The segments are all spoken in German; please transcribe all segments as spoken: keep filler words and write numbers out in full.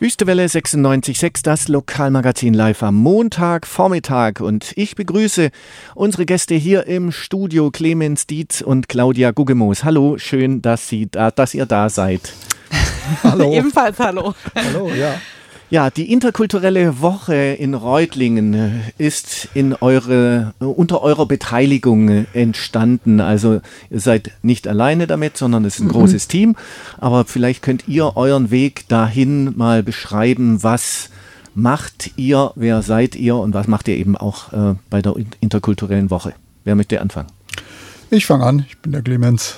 Wüstewelle sechsundneunzig Komma sechs, das Lokalmagazin live am Montagvormittag. Und ich begrüße unsere Gäste hier im Studio, Clemens Dietz und Claudia Guggemoos. Hallo, schön, dass, Sie da, dass ihr da seid. Hallo. Ebenfalls hallo. Hallo, ja. Ja, die interkulturelle Woche in Reutlingen ist in eure, unter eurer Beteiligung entstanden. Also ihr seid nicht alleine damit, sondern es ist ein mhm. großes Team. Aber vielleicht könnt ihr euren Weg dahin mal beschreiben. Was macht ihr, wer seid ihr und was macht ihr eben auch äh, bei der interkulturellen Woche? Wer möchte anfangen? Ich fange an, ich bin der Clemens.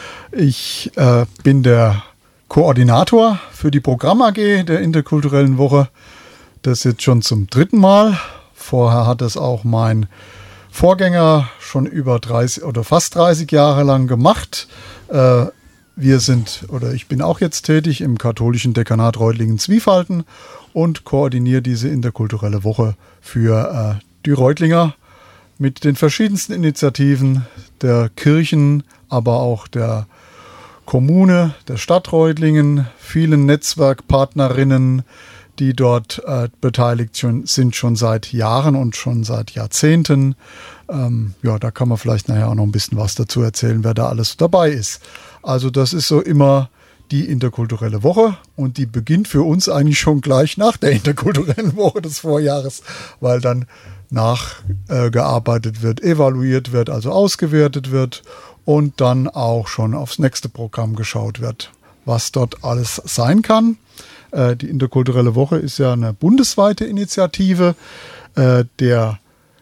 Ich äh, bin der Koordinator für die Programm-A G der interkulturellen Woche. Das jetzt schon zum dritten Mal. Vorher hat es auch mein Vorgänger schon über dreißig oder fast dreißig Jahre lang gemacht. Äh, wir sind, oder ich bin auch jetzt tätig im katholischen Dekanat Reutlingen-Zwiefalten und koordiniere diese interkulturelle Woche für äh, die Reutlinger mit den verschiedensten Initiativen der Kirchen, aber auch der Kommune, der Stadt Reutlingen, vielen Netzwerkpartnerinnen, die dort äh, beteiligt schon, sind, schon seit Jahren und schon seit Jahrzehnten. Ähm, ja, da kann man vielleicht nachher auch noch ein bisschen was dazu erzählen, wer da alles dabei ist. Also das ist so immer die interkulturelle Woche und die beginnt für uns eigentlich schon gleich nach der interkulturellen Woche des Vorjahres, weil dann nachgearbeitet äh, wird, evaluiert wird, also ausgewertet wird und dann auch schon aufs nächste Programm geschaut wird, was dort alles sein kann. Äh, die interkulturelle Woche ist ja eine bundesweite Initiative äh, der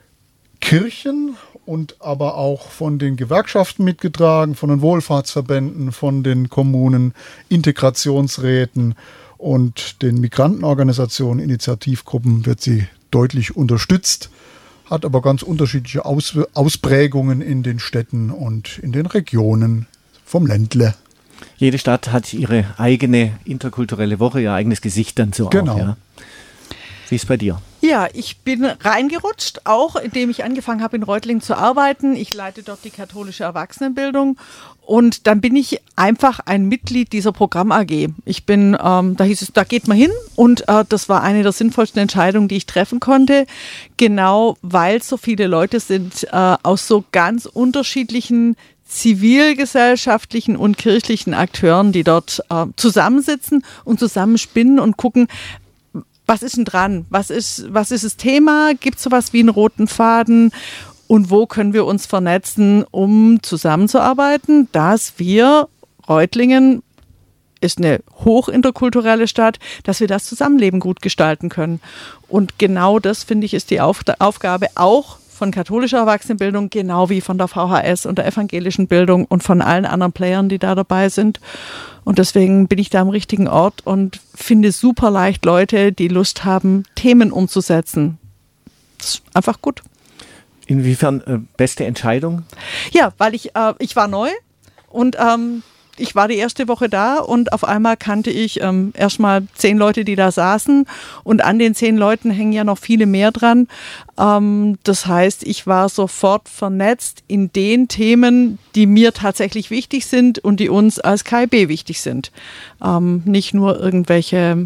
Kirchen und aber auch von den Gewerkschaften mitgetragen, von den Wohlfahrtsverbänden, von den Kommunen, Integrationsräten und den Migrantenorganisationen, Initiativgruppen wird sie deutlich unterstützt. Hat aber ganz unterschiedliche Aus- Ausprägungen in den Städten und in den Regionen vom Ländle. Jede Stadt hat ihre eigene interkulturelle Woche, ihr eigenes Gesicht dann so genau. auch. Ja. Wie ist es bei dir? Ja, ich bin reingerutscht, auch indem ich angefangen habe in Reutlingen zu arbeiten. Ich leite dort die katholische Erwachsenenbildung und dann bin ich einfach ein Mitglied dieser Programm-A G. Ich bin, ähm, da hieß es, da geht man hin und äh, das war eine der sinnvollsten Entscheidungen, die ich treffen konnte, genau weil so viele Leute sind äh, aus so ganz unterschiedlichen zivilgesellschaftlichen und kirchlichen Akteuren, die dort äh, zusammensitzen und zusammenspinnen und gucken, was ist denn dran? Was ist, was ist das Thema? Gibt es sowas wie einen roten Faden? Und wo können wir uns vernetzen, um zusammenzuarbeiten, dass wir, Reutlingen ist eine hochinterkulturelle Stadt, dass wir das Zusammenleben gut gestalten können. Und genau das, finde ich, ist die Auf- Aufgabe auch von katholischer Erwachsenenbildung, genau wie von der V H S und der evangelischen Bildung und von allen anderen Playern, die da dabei sind. Und deswegen bin ich da am richtigen Ort und finde super leicht Leute, die Lust haben, Themen umzusetzen. Das ist einfach gut. Inwiefern äh, beste Entscheidung? Ja, weil ich, äh, ich war neu und ähm, ich war die erste Woche da und auf einmal kannte ich ähm, erstmal zehn Leute, die da saßen und an den zehn Leuten hängen ja noch viele mehr dran. Ähm, das heißt, ich war sofort vernetzt in den Themen, die mir tatsächlich wichtig sind und die uns als K I B wichtig sind. Ähm, nicht nur irgendwelche,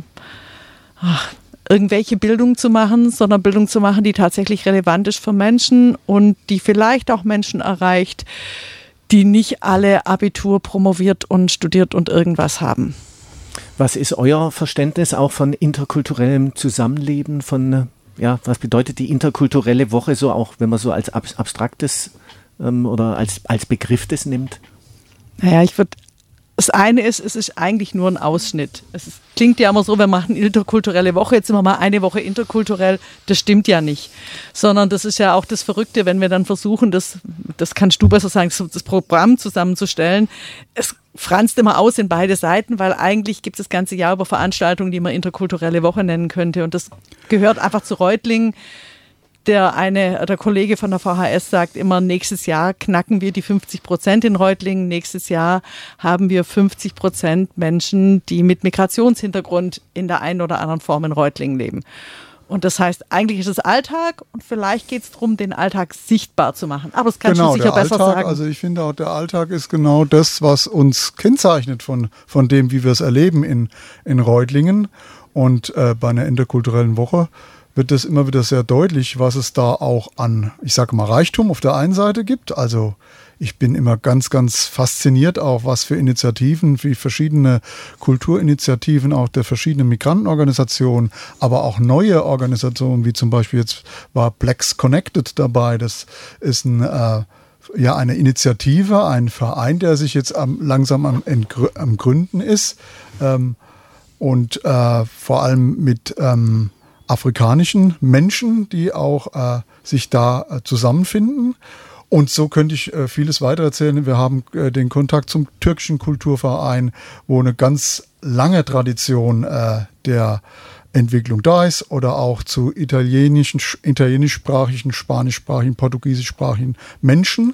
ach, irgendwelche Bildung zu machen, sondern Bildung zu machen, die tatsächlich relevant ist für Menschen und die vielleicht auch Menschen erreicht, die nicht alle Abitur promoviert und studiert und irgendwas haben. Was ist euer Verständnis auch von interkulturellem Zusammenleben? Von, ja, was bedeutet die interkulturelle Woche so auch, wenn man so als ab- abstraktes ähm, oder als, als Begriff das nimmt? Naja, ich würde, das eine ist, es ist eigentlich nur ein Ausschnitt. Es ist, klingt ja immer so, wir machen interkulturelle Woche, jetzt sind wir mal eine Woche interkulturell, das stimmt ja nicht. Sondern das ist ja auch das Verrückte, wenn wir dann versuchen, das, das kannst du besser sagen, das Programm zusammenzustellen. Es franzt immer aus in beide Seiten, weil eigentlich gibt es das ganze Jahr über Veranstaltungen, die man interkulturelle Woche nennen könnte. Und das gehört einfach zu Reutlingen. Der eine, der Kollege von der V H S sagt immer, nächstes Jahr knacken wir die fünfzig Prozent in Reutlingen. Nächstes Jahr haben wir fünfzig Prozent Menschen, die mit Migrationshintergrund in der einen oder anderen Form in Reutlingen leben. Und das heißt, eigentlich ist es Alltag und vielleicht geht es darum, den Alltag sichtbar zu machen. Aber das kannst genau, du sicher der besser Alltag, sagen. Also ich finde auch, der Alltag ist genau das, was uns kennzeichnet von, von dem, wie wir es erleben in, in Reutlingen. Und äh, bei einer interkulturellen Woche wird das immer wieder sehr deutlich, was es da auch an, ich sage mal, Reichtum auf der einen Seite gibt. Also ich bin immer ganz, ganz fasziniert auch, was für Initiativen, wie verschiedene Kulturinitiativen auch der verschiedenen Migrantenorganisationen, aber auch neue Organisationen, wie zum Beispiel jetzt war Blacks Connected dabei. Das ist ein, äh, ja, eine Initiative, ein Verein, der sich jetzt am, langsam am, Entgrü- am Gründen ist ähm, und äh, vor allem mit ähm, afrikanischen Menschen, die auch äh, sich da äh, zusammenfinden. Und so könnte ich äh, vieles weiter erzählen. Wir haben äh, den Kontakt zum türkischen Kulturverein, wo eine ganz lange Tradition äh, der Entwicklung da ist, oder auch zu italienischen, italienischsprachigen, spanischsprachigen, portugiesischsprachigen Menschen.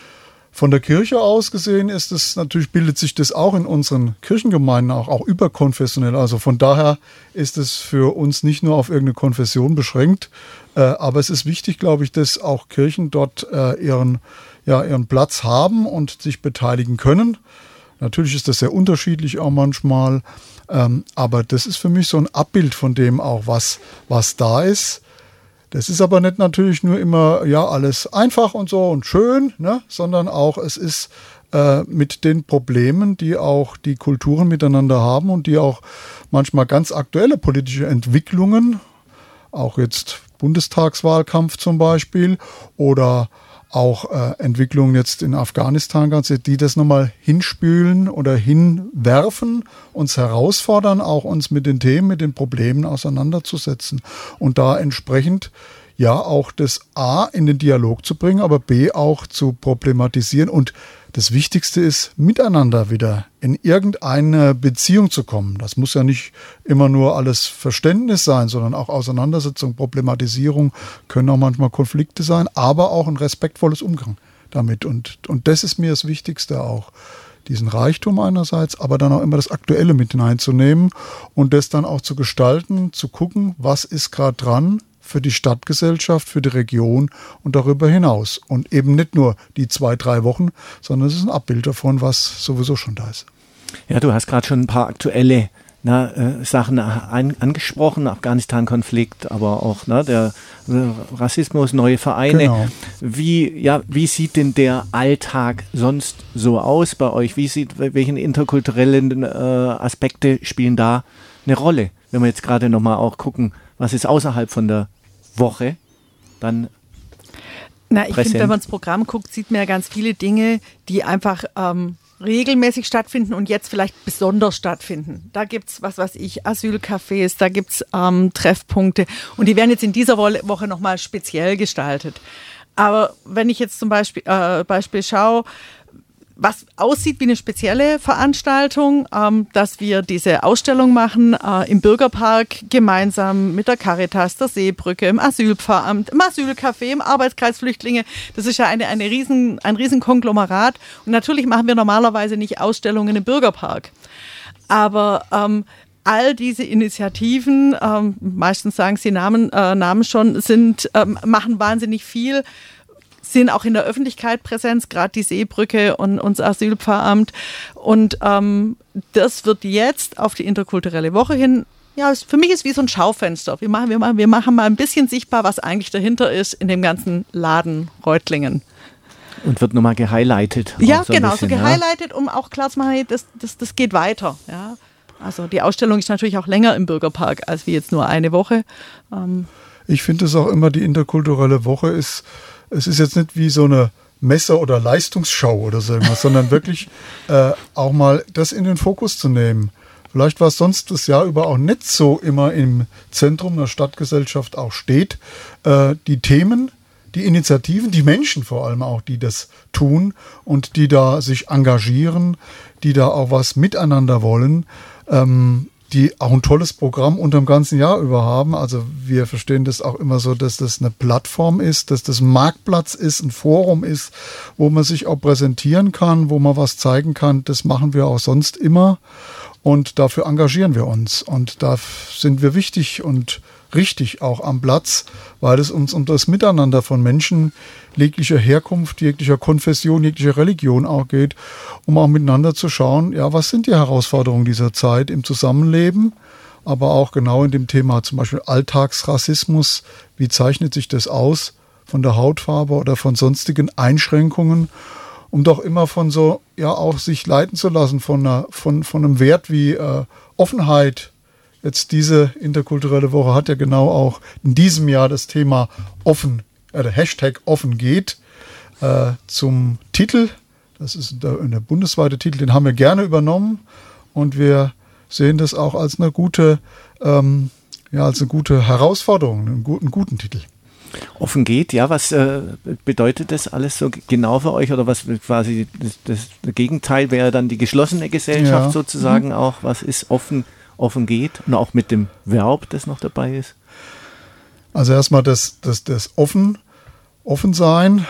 Von der Kirche aus gesehen ist es natürlich, bildet sich das auch in unseren Kirchengemeinden auch, auch überkonfessionell. Also von daher ist es für uns nicht nur auf irgendeine Konfession beschränkt, äh, aber es ist wichtig, glaube ich, dass auch Kirchen dort äh, ihren, ja, ihren Platz haben und sich beteiligen können. Natürlich ist das sehr unterschiedlich auch manchmal, ähm, aber das ist für mich so ein Abbild von dem auch, was, was da ist. Das ist aber nicht natürlich nur immer ja alles einfach und so und schön, ne, sondern auch es ist äh, mit den Problemen, die auch die Kulturen miteinander haben und die auch manchmal ganz aktuelle politische Entwicklungen, auch jetzt Bundestagswahlkampf zum Beispiel oder auch äh, Entwicklungen jetzt in Afghanistan, die das nochmal hinspülen oder hinwerfen, uns herausfordern, auch uns mit den Themen, mit den Problemen auseinanderzusetzen und da entsprechend ja auch das A in den Dialog zu bringen, aber B auch zu problematisieren. Und das Wichtigste ist, miteinander wieder in irgendeine Beziehung zu kommen. Das muss ja nicht immer nur alles Verständnis sein, sondern auch Auseinandersetzung, Problematisierung können auch manchmal Konflikte sein, aber auch ein respektvolles Umgang damit. Und, und das ist mir das Wichtigste auch. Diesen Reichtum einerseits, aber dann auch immer das Aktuelle mit hineinzunehmen und das dann auch zu gestalten, zu gucken, was ist gerade dran für die Stadtgesellschaft, für die Region und darüber hinaus. Und eben nicht nur die zwei, drei Wochen, sondern es ist ein Abbild davon, was sowieso schon da ist. Ja, du hast gerade schon ein paar aktuelle na, äh, Sachen an, angesprochen, Afghanistan-Konflikt, aber auch na, der äh, Rassismus, neue Vereine. Genau. Wie, ja, wie sieht denn der Alltag sonst so aus bei euch? Wie sieht, welche interkulturellen äh, Aspekte spielen da eine Rolle? Wenn wir jetzt gerade nochmal auch gucken, was ist außerhalb von der Woche dann Na, ich finde, wenn man ins Programm guckt, sieht man ja ganz viele Dinge, die einfach ähm, regelmäßig stattfinden und jetzt vielleicht besonders stattfinden. Da gibt es, was weiß ich, Asylcafés, da gibt es ähm, Treffpunkte und die werden jetzt in dieser Woche nochmal speziell gestaltet. Aber wenn ich jetzt zum Beispiel, äh, Beispiel schaue, was aussieht wie eine spezielle Veranstaltung, ähm, dass wir diese Ausstellung machen äh, im Bürgerpark gemeinsam mit der Caritas, der Seebrücke, im Asylpfarramt, im Asylcafé, im Arbeitskreis Flüchtlinge. Das ist ja eine, eine riesen, ein riesen Konglomerat. Und natürlich machen wir normalerweise nicht Ausstellungen im Bürgerpark. Aber ähm, all diese Initiativen, ähm, meistens sagen sie Namen, äh, Namen schon, sind, ähm, machen wahnsinnig viel, sind auch in der Öffentlichkeit Präsenz, gerade die Seebrücke und unser Asylpfarramt. Und ähm, das wird jetzt auf die interkulturelle Woche hin, ja, es, für mich ist es wie so ein Schaufenster. Wir machen, wir, machen, wir machen mal ein bisschen sichtbar, was eigentlich dahinter ist in dem ganzen Laden Reutlingen. Und wird nochmal gehighlightet. Ja, so genau, bisschen, so gehighlightet, ja. Um auch klar zu machen, das, das, das geht weiter. Ja. Also die Ausstellung ist natürlich auch länger im Bürgerpark als wie jetzt nur eine Woche. Ähm, ich finde es auch immer, die interkulturelle Woche ist, es ist jetzt nicht wie so eine Messe- oder Leistungsschau oder so irgendwas, sondern wirklich äh, auch mal das in den Fokus zu nehmen. Vielleicht, was sonst das Jahr über auch nicht so immer im Zentrum der Stadtgesellschaft auch steht, äh, die Themen, die Initiativen, die Menschen vor allem auch, die das tun und die da sich engagieren, die da auch was miteinander wollen, ähm, die auch ein tolles Programm unter dem ganzen Jahr über haben. Also wir verstehen das auch immer so, dass das eine Plattform ist, dass das ein Marktplatz ist, ein Forum ist, wo man sich auch präsentieren kann, wo man was zeigen kann. Das machen wir auch sonst immer und dafür engagieren wir uns. Und da sind wir wichtig und richtig auch am Platz, weil es uns um das Miteinander von Menschen jeglicher Herkunft, jeglicher Konfession, jeglicher Religion auch geht, um auch miteinander zu schauen, ja, was sind die Herausforderungen dieser Zeit im Zusammenleben aber auch genau in dem Thema zum Beispiel Alltagsrassismus. Wie zeichnet sich das aus von der Hautfarbe oder von sonstigen Einschränkungen, um doch immer von so, ja, auch sich leiten zu lassen von, einer, von, von einem Wert wie äh, Offenheit. Jetzt diese interkulturelle Woche hat ja genau auch in diesem Jahr das Thema offen, äh, der Hashtag offen geht äh, zum Titel. Das ist der, der bundesweite Titel, den haben wir gerne übernommen und wir sehen das auch als eine gute, ähm, ja, als eine gute Herausforderung, einen guten, guten Titel. Offen geht, ja, was äh, bedeutet das alles so genau für euch oder was quasi das, das Gegenteil wäre dann die geschlossene Gesellschaft ja. sozusagen mhm. auch, was ist offen, offen geht und auch mit dem Verb, das noch dabei ist? Also erstmal das, das, das offen, offen sein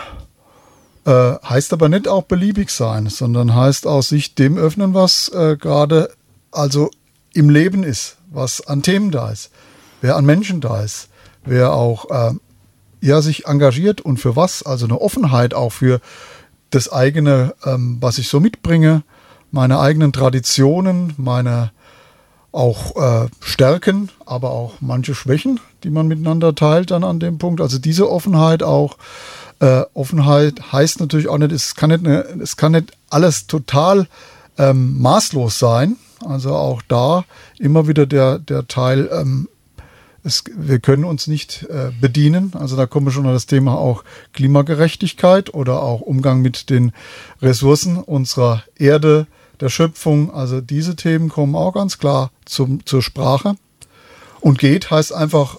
äh, heißt aber nicht auch beliebig sein, sondern heißt auch sich dem öffnen, was äh, gerade also im Leben ist, was an Themen da ist, wer an Menschen da ist, wer auch äh, ja, sich engagiert und für was, also eine Offenheit auch für das eigene, ähm, was ich so mitbringe, meine eigenen Traditionen, meine auch äh, Stärken, aber auch manche Schwächen, die man miteinander teilt dann an dem Punkt. Also diese Offenheit auch, äh, Offenheit heißt natürlich auch nicht, es kann nicht, eine, es kann nicht alles total ähm, maßlos sein. Also auch da immer wieder der, der Teil, ähm, es, wir können uns nicht äh, bedienen. Also da kommen wir schon an das Thema auch Klimagerechtigkeit oder auch Umgang mit den Ressourcen unserer Erde, der Schöpfung. Also diese Themen kommen auch ganz klar zum, zur Sprache. Und geht heißt einfach,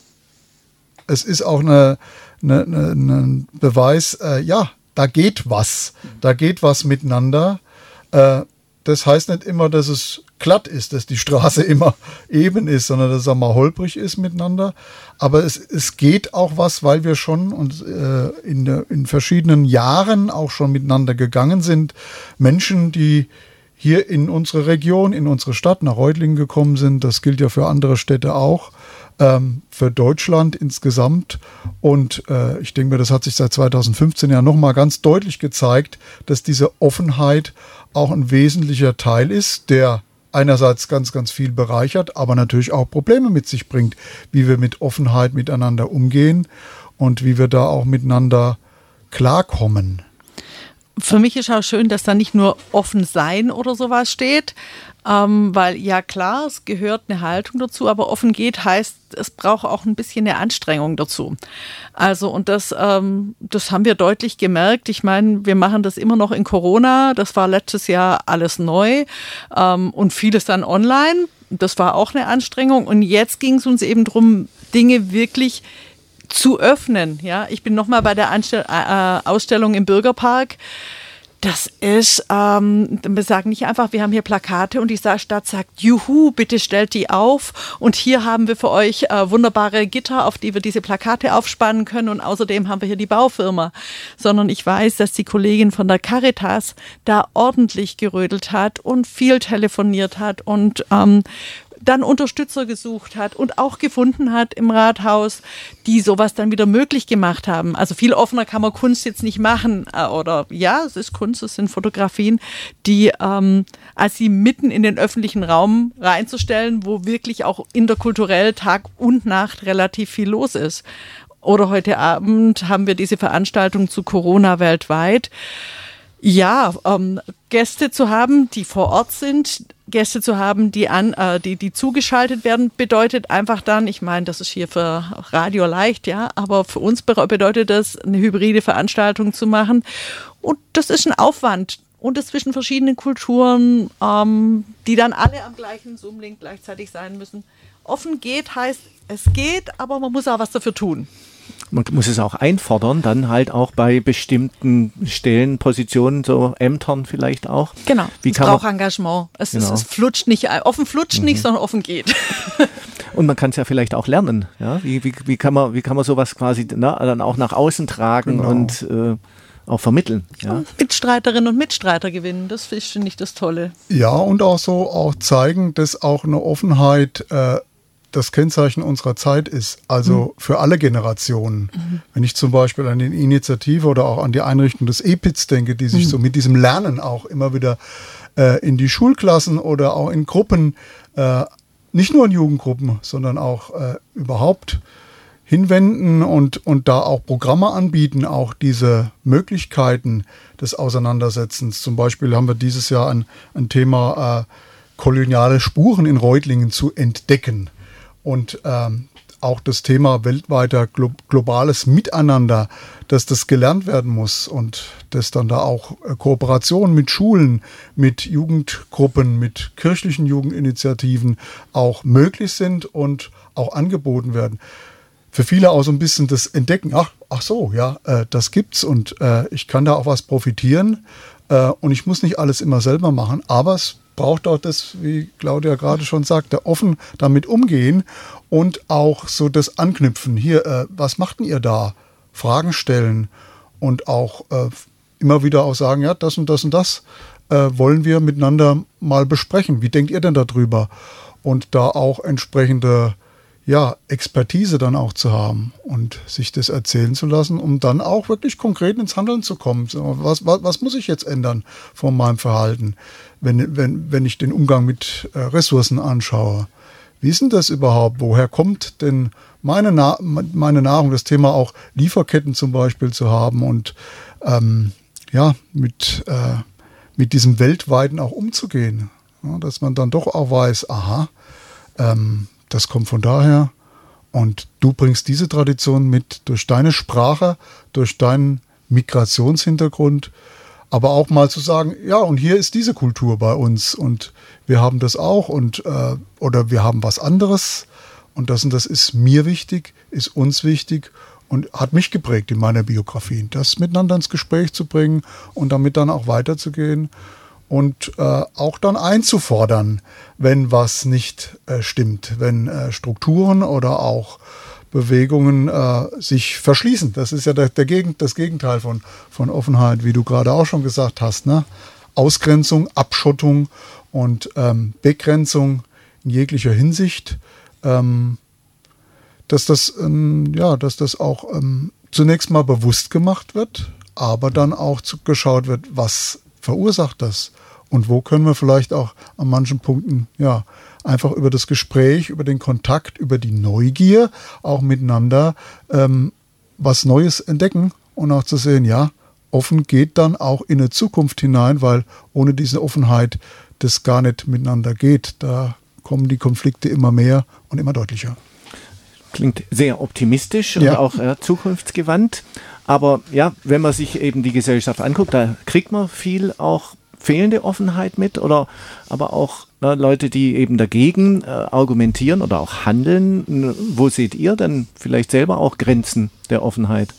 es ist auch eine, eine, eine, ein Beweis, äh, ja, da geht was. Da geht was miteinander. Äh, das heißt nicht immer, dass es glatt ist, dass die Straße immer eben ist, sondern dass es auch mal holprig ist miteinander. Aber es, es geht auch was, weil wir schon und, äh, in, der, in verschiedenen Jahren auch schon miteinander gegangen sind. Menschen, die hier in unsere Region, in unsere Stadt, nach Reutlingen gekommen sind, das gilt ja für andere Städte auch, ähm, für Deutschland insgesamt. Und äh, ich denke mir, das hat sich seit zweitausendfünfzehn ja nochmal ganz deutlich gezeigt, dass diese Offenheit auch ein wesentlicher Teil ist, der einerseits ganz, ganz viel bereichert, aber natürlich auch Probleme mit sich bringt, wie wir mit Offenheit miteinander umgehen und wie wir da auch miteinander klarkommen. Für mich ist auch schön, dass da nicht nur offen sein oder sowas steht, ähm, weil ja klar, es gehört eine Haltung dazu, aber offen geht heißt, es braucht auch ein bisschen eine Anstrengung dazu. Also und das, ähm, das haben wir deutlich gemerkt. Ich meine, wir machen das immer noch in Corona, das war letztes Jahr alles neu ähm, und vieles dann online. Das war auch eine Anstrengung und jetzt ging es uns eben darum, Dinge wirklich zu öffnen. Ja, ich bin nochmal bei der Anstell- äh, Ausstellung im Bürgerpark. Das ist, ähm, wir sagen nicht einfach, wir haben hier Plakate und die Stadt sagt, juhu, bitte stellt die auf und hier haben wir für euch äh, wunderbare Gitter, auf die wir diese Plakate aufspannen können und außerdem haben wir hier die Baufirma. Sondern ich weiß, dass die Kollegin von der Caritas da ordentlich gerödelt hat und viel telefoniert hat und ähm, dann Unterstützer gesucht hat und auch gefunden hat im Rathaus, die sowas dann wieder möglich gemacht haben. Also viel offener kann man Kunst jetzt nicht machen. Oder ja, es ist Kunst, es sind Fotografien, die ähm, als sie mitten in den öffentlichen Raum reinzustellen, wo wirklich auch interkulturell Tag und Nacht relativ viel los ist. Oder heute Abend haben wir diese Veranstaltung zu Corona weltweit. Ja, ähm, Gäste zu haben, die vor Ort sind, Gäste zu haben, die an, äh, die, die zugeschaltet werden, bedeutet einfach dann, ich meine, das ist hier für Radio leicht, ja, aber für uns bedeutet das, eine hybride Veranstaltung zu machen. Und das ist ein Aufwand. Und es zwischen verschiedenen Kulturen, ähm, die dann alle am gleichen Zoom-Link gleichzeitig sein müssen. Offen geht heißt, es geht, aber man muss auch was dafür tun. Man muss es auch einfordern, dann halt auch bei bestimmten Stellen, Positionen, so Ämtern vielleicht auch. Genau, Wie es kann braucht man, Engagement. Es, genau. es, es flutscht nicht, offen flutscht mhm. nicht, sondern offen geht. Und man kann es ja vielleicht auch lernen. Ja? Wie, wie, wie, kann man, wie kann man sowas quasi na, dann auch nach außen tragen genau. und äh, auch vermitteln. Ja? Mitstreiterinnen und Mitstreiter gewinnen, das finde ich das Tolle. Ja, und auch so auch zeigen, dass auch eine Offenheit äh, das Kennzeichen unserer Zeit ist, also mhm. für alle Generationen. Mhm. Wenn ich zum Beispiel an die Initiative oder auch an die Einrichtung des E P I Z denke, die sich mhm. so mit diesem Lernen auch immer wieder äh, in die Schulklassen oder auch in Gruppen äh, nicht nur in Jugendgruppen, sondern auch äh, überhaupt hinwenden und, und da auch Programme anbieten, auch diese Möglichkeiten des Auseinandersetzens. Zum Beispiel haben wir dieses Jahr ein, ein Thema, äh, koloniale Spuren in Reutlingen zu entdecken. Und ähm, auch das Thema weltweiter glo- globales Miteinander, dass das gelernt werden muss und dass dann da auch äh, Kooperationen mit Schulen, mit Jugendgruppen, mit kirchlichen Jugendinitiativen auch möglich sind und auch angeboten werden. Für viele auch so ein bisschen das Entdecken, ach, ach so, ja, äh, das gibt's und äh, ich kann da auch was profitieren äh, und ich muss nicht alles immer selber machen, aber es braucht auch das, wie Claudia gerade schon sagte, offen damit umgehen und auch so das Anknüpfen. Hier, äh, was macht denn ihr da? Fragen stellen und auch äh, immer wieder auch sagen, ja, das und das und das äh, wollen wir miteinander mal besprechen. Wie denkt ihr denn darüber? Und da auch entsprechende ja, Expertise dann auch zu haben und sich das erzählen zu lassen, um dann auch wirklich konkret ins Handeln zu kommen. Was, was, was muss ich jetzt ändern von meinem Verhalten, wenn, wenn, wenn ich den Umgang mit äh, Ressourcen anschaue? Wie ist denn das überhaupt? Woher kommt denn meine, Na- meine Nahrung? Das Thema auch Lieferketten zum Beispiel zu haben und ähm, ja, mit, äh, mit diesem Weltweiten auch umzugehen. Ja, dass man dann doch auch weiß, aha, ähm, das kommt von daher und du bringst diese Tradition mit durch deine Sprache, durch deinen Migrationshintergrund, aber auch mal zu sagen, ja, und hier ist diese Kultur bei uns und wir haben das auch und äh, oder wir haben was anderes und das und das ist mir wichtig, ist uns wichtig und hat mich geprägt in meiner Biografie. Das miteinander ins Gespräch zu bringen und damit dann auch weiterzugehen. Und äh, auch dann einzufordern, wenn was nicht äh, stimmt, wenn äh, Strukturen oder auch Bewegungen äh, sich verschließen. Das ist ja der, der Gegend, das Gegenteil von, von Offenheit, wie du gerade auch schon gesagt hast. Ne? Ausgrenzung, Abschottung und ähm, Begrenzung in jeglicher Hinsicht. Ähm, dass das, ähm, ja, dass das auch ähm, zunächst mal bewusst gemacht wird, aber dann auch zu, geschaut wird, was verursacht das? Und wo können wir vielleicht auch an manchen Punkten ja einfach über das Gespräch, über den Kontakt, über die Neugier auch miteinander ähm, was Neues entdecken und auch zu sehen, ja, offen geht dann auch in eine Zukunft hinein, weil ohne diese Offenheit das gar nicht miteinander geht. Da kommen die Konflikte immer mehr und immer deutlicher. Klingt sehr optimistisch Ja. und auch äh, zukunftsgewandt. Aber ja, wenn man sich eben die Gesellschaft anguckt, da kriegt man viel auch fehlende Offenheit mit oder aber auch ne, Leute, die eben dagegen äh, argumentieren oder auch handeln. Wo seht ihr denn vielleicht selber auch Grenzen der Offenheit?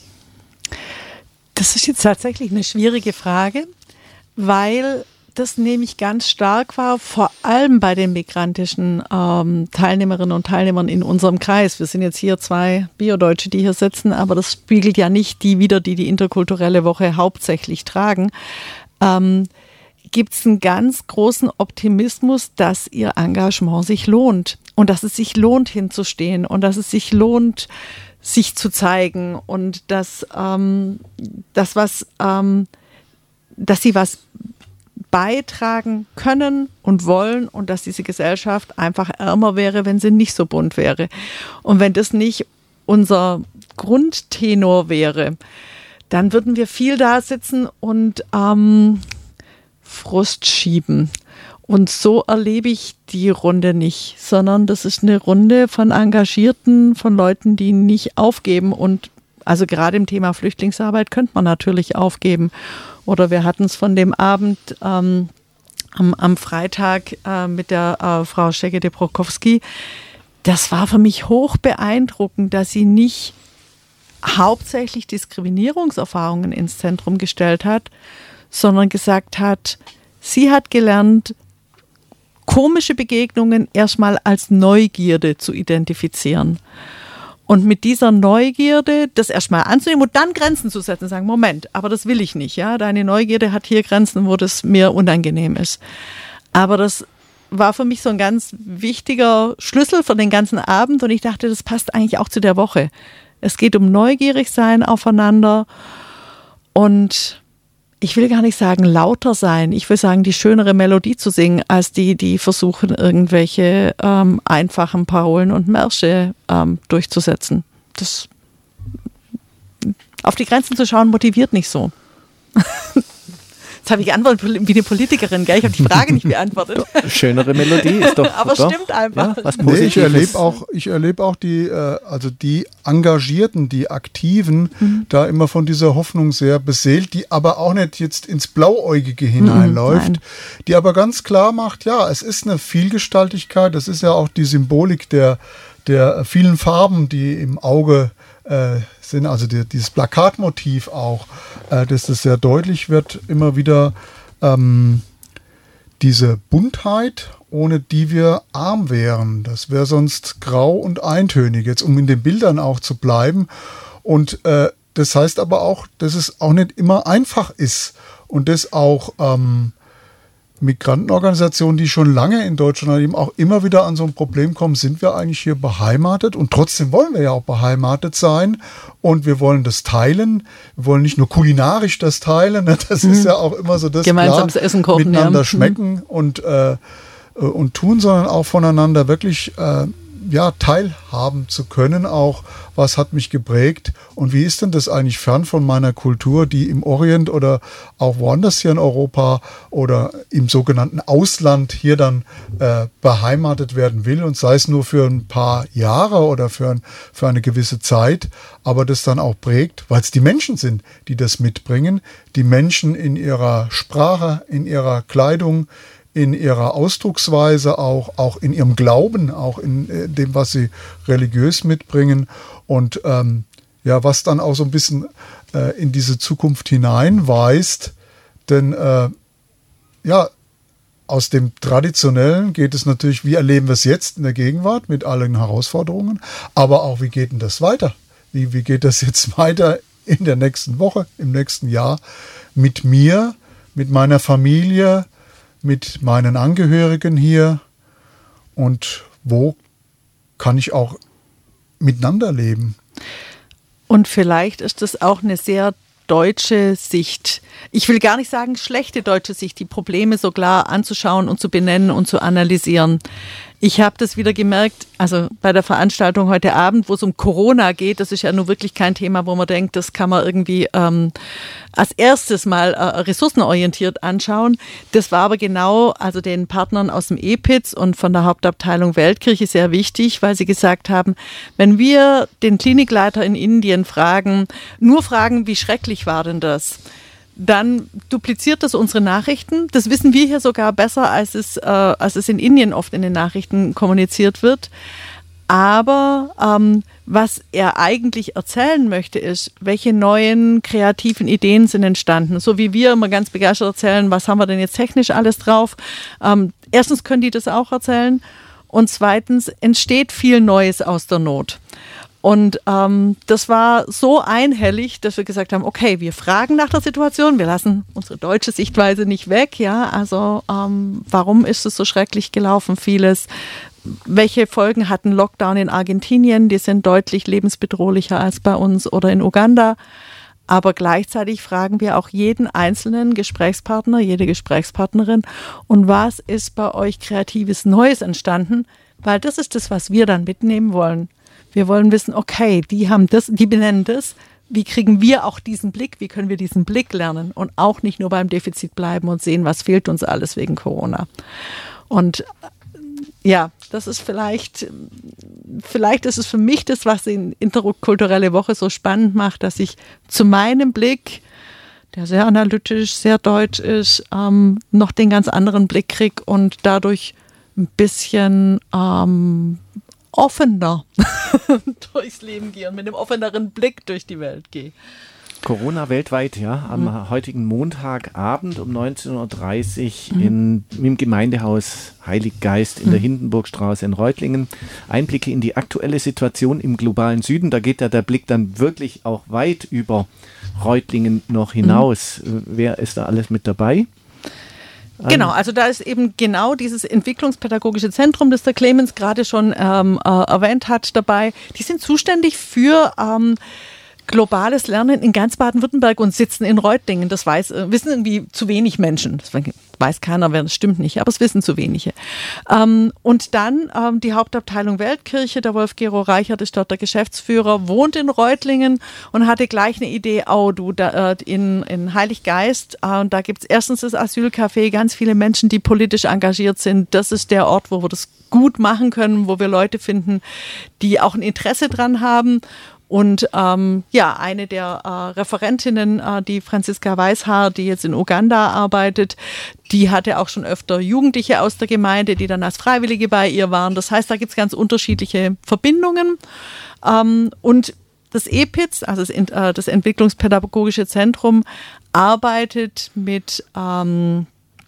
Das ist jetzt tatsächlich eine schwierige Frage, weil das nehme ich ganz stark wahr, vor allem bei den migrantischen ähm, Teilnehmerinnen und Teilnehmern in unserem Kreis. Wir sind jetzt hier zwei Biodeutsche, die hier sitzen, aber das spiegelt ja nicht die wider, die die interkulturelle Woche hauptsächlich tragen. Ähm, gibt es einen ganz großen Optimismus, dass ihr Engagement sich lohnt und dass es sich lohnt, hinzustehen und dass es sich lohnt, sich zu zeigen und dass, ähm, dass, was, ähm, dass sie was beitragen können und wollen und dass diese Gesellschaft einfach ärmer wäre, wenn sie nicht so bunt wäre. Und wenn das nicht unser Grundtenor wäre, dann würden wir viel da sitzen und ähm, Frust schieben. Und so erlebe ich die Runde nicht, sondern das ist eine Runde von Engagierten, von Leuten, die nicht aufgeben. Und also gerade im Thema Flüchtlingsarbeit könnte man natürlich aufgeben. Oder wir hatten es von dem Abend ähm, am, am Freitag äh, mit der äh, Frau Szegedy-Prokowski. Das war für mich hoch beeindruckend, dass sie nicht hauptsächlich Diskriminierungserfahrungen ins Zentrum gestellt hat, sondern gesagt hat, sie hat gelernt, komische Begegnungen erstmal als Neugierde zu identifizieren. Und mit dieser Neugierde das erstmal anzunehmen und dann Grenzen zu setzen und sagen, Moment, aber das will ich nicht. Ja, deine Neugierde hat hier Grenzen, wo das mir unangenehm ist. Aber das war für mich so ein ganz wichtiger Schlüssel für den ganzen Abend und ich dachte, das passt eigentlich auch zu der Woche. Es geht um neugierig sein aufeinander und ich will gar nicht sagen lauter sein, ich will sagen, die schönere Melodie zu singen, als die, die versuchen, irgendwelche ähm, einfachen Parolen und Märsche ähm, durchzusetzen. Das, auf die Grenzen zu schauen, motiviert nicht so. Jetzt habe ich geantwortet wie eine Politikerin, gell? Ich habe die Frage nicht beantwortet. Schönere Melodie ist doch. Aber doch, stimmt einfach. Ja, was nee, Positives. ich erlebe auch, ich erlebe auch die, äh, also die Engagierten, die Aktiven, mhm. da immer von dieser Hoffnung sehr beseelt, die aber auch nicht jetzt ins Blauäugige hineinläuft, mhm, die aber ganz klar macht, ja, es ist eine Vielgestaltigkeit, das ist ja auch die Symbolik der, der vielen Farben, die im Auge äh, sind, also die, dieses Plakatmotiv auch, äh, dass das sehr deutlich wird, immer wieder ähm, diese Buntheit, ohne die wir arm wären. Das wäre sonst grau und eintönig, jetzt um in den Bildern auch zu bleiben. Und äh, das heißt aber auch, dass es auch nicht immer einfach ist und dass auch ähm, Migrantenorganisationen, die schon lange in Deutschland eben auch immer wieder an so ein Problem kommen, sind wir eigentlich hier beheimatet? Und trotzdem wollen wir ja auch beheimatet sein und wir wollen das teilen. Wir wollen nicht nur kulinarisch das teilen, das ist ja auch immer so das gemeinsames Essen kochen, miteinander ja. schmecken und, äh, und tun, sondern auch voneinander wirklich äh, ja, teilhaben zu können, auch was hat mich geprägt und wie ist denn das eigentlich fern von meiner Kultur, die im Orient oder auch woanders hier in Europa oder im sogenannten Ausland hier dann äh, beheimatet werden will und sei es nur für ein paar Jahre oder für, ein, für eine gewisse Zeit, aber das dann auch prägt, weil es die Menschen sind, die das mitbringen, die Menschen in ihrer Sprache, in ihrer Kleidung, in ihrer Ausdrucksweise, auch, auch in ihrem Glauben, auch in äh, dem, was sie religiös mitbringen und ähm, ja, was dann auch so ein bisschen äh, in diese Zukunft hineinweist, denn äh, ja, aus dem Traditionellen geht es natürlich, wie erleben wir es jetzt in der Gegenwart mit allen Herausforderungen, aber auch, wie geht denn das weiter? Wie, wie geht das jetzt weiter in der nächsten Woche, im nächsten Jahr mit mir, mit meiner Familie, mit meinen Angehörigen hier und wo kann ich auch miteinander leben? Und vielleicht ist das auch eine sehr deutsche Sicht. Ich will gar nicht sagen schlechte deutsche Sicht, die Probleme so klar anzuschauen und zu benennen und zu analysieren. Ich habe das wieder gemerkt, also bei der Veranstaltung heute Abend, wo es um Corona geht, das ist ja nun wirklich kein Thema, wo man denkt, das kann man irgendwie ähm, als erstes mal äh, ressourcenorientiert anschauen. Das war aber genau, also den Partnern aus dem E P I Z und von der Hauptabteilung Weltkirche sehr wichtig, weil sie gesagt haben, wenn wir den Klinikleiter in Indien fragen, nur fragen, wie schrecklich war denn das? Dann dupliziert das unsere Nachrichten. Das wissen wir hier sogar besser, als es, äh, als es in Indien oft in den Nachrichten kommuniziert wird. Aber ähm, was er eigentlich erzählen möchte, ist, welche neuen kreativen Ideen sind entstanden. So wie wir immer ganz begeistert erzählen, was haben wir denn jetzt technisch alles drauf. Ähm, erstens können die das auch erzählen und zweitens entsteht viel Neues aus der Not. Und ähm, das war so einhellig, dass wir gesagt haben, okay, wir fragen nach der Situation, wir lassen unsere deutsche Sichtweise nicht weg, ja, also ähm, warum ist es so schrecklich gelaufen, vieles, welche Folgen hatten Lockdown in Argentinien, die sind deutlich lebensbedrohlicher als bei uns oder in Uganda, aber gleichzeitig fragen wir auch jeden einzelnen Gesprächspartner, jede Gesprächspartnerin, und was ist bei euch kreatives Neues entstanden, weil das ist das, was wir dann mitnehmen wollen. Wir wollen wissen, okay, die haben das, die benennen das. Wie kriegen wir auch diesen Blick? Wie können wir diesen Blick lernen und auch nicht nur beim Defizit bleiben und sehen, was fehlt uns alles wegen Corona? Und ja, das ist vielleicht, vielleicht ist es für mich das, was die interkulturelle Woche so spannend macht, dass ich zu meinem Blick, der sehr analytisch, sehr deutsch ist, ähm, noch den ganz anderen Blick kriege und dadurch ein bisschen ähm, offener durchs Leben gehe und mit einem offeneren Blick durch die Welt gehe. Corona weltweit, ja, am mhm. heutigen Montagabend um neunzehn Uhr dreißig mhm. in, im Gemeindehaus Heiliggeist in mhm. der Hindenburgstraße in Reutlingen. Einblicke in die aktuelle Situation im globalen Süden. Da geht ja der Blick dann wirklich auch weit über Reutlingen noch hinaus. Mhm. Wer ist da alles mit dabei? Genau, also da ist eben genau dieses Entwicklungspädagogische Zentrum, das der Clemens gerade schon ähm, äh, erwähnt hat, dabei. Die sind zuständig für ähm, globales Lernen in ganz Baden-Württemberg und sitzen in Reutlingen. Das weiß, wissen irgendwie zu wenig Menschen. Das weiß keiner, wer das stimmt nicht, aber es wissen zu wenige. Ähm, und dann ähm, die Hauptabteilung Weltkirche, der Wolf-Gero Reichert ist dort der Geschäftsführer, wohnt in Reutlingen und hatte gleich eine Idee, oh du, da, äh, in, in Heiliggeist, äh, und da gibt es erstens das Asylcafé, ganz viele Menschen, die politisch engagiert sind. Das ist der Ort, wo wir das gut machen können, wo wir Leute finden, die auch ein Interesse dran haben. Und ähm, ja, eine der äh, Referentinnen, äh, die Franziska Weißhaar, die jetzt in Uganda arbeitet, die hatte auch schon öfter Jugendliche aus der Gemeinde, die dann als Freiwillige bei ihr waren. Das heißt, da gibt es ganz unterschiedliche Verbindungen. Ähm, und das E P I Z, also das, äh, das Entwicklungspädagogische Zentrum, arbeitet mit ähm,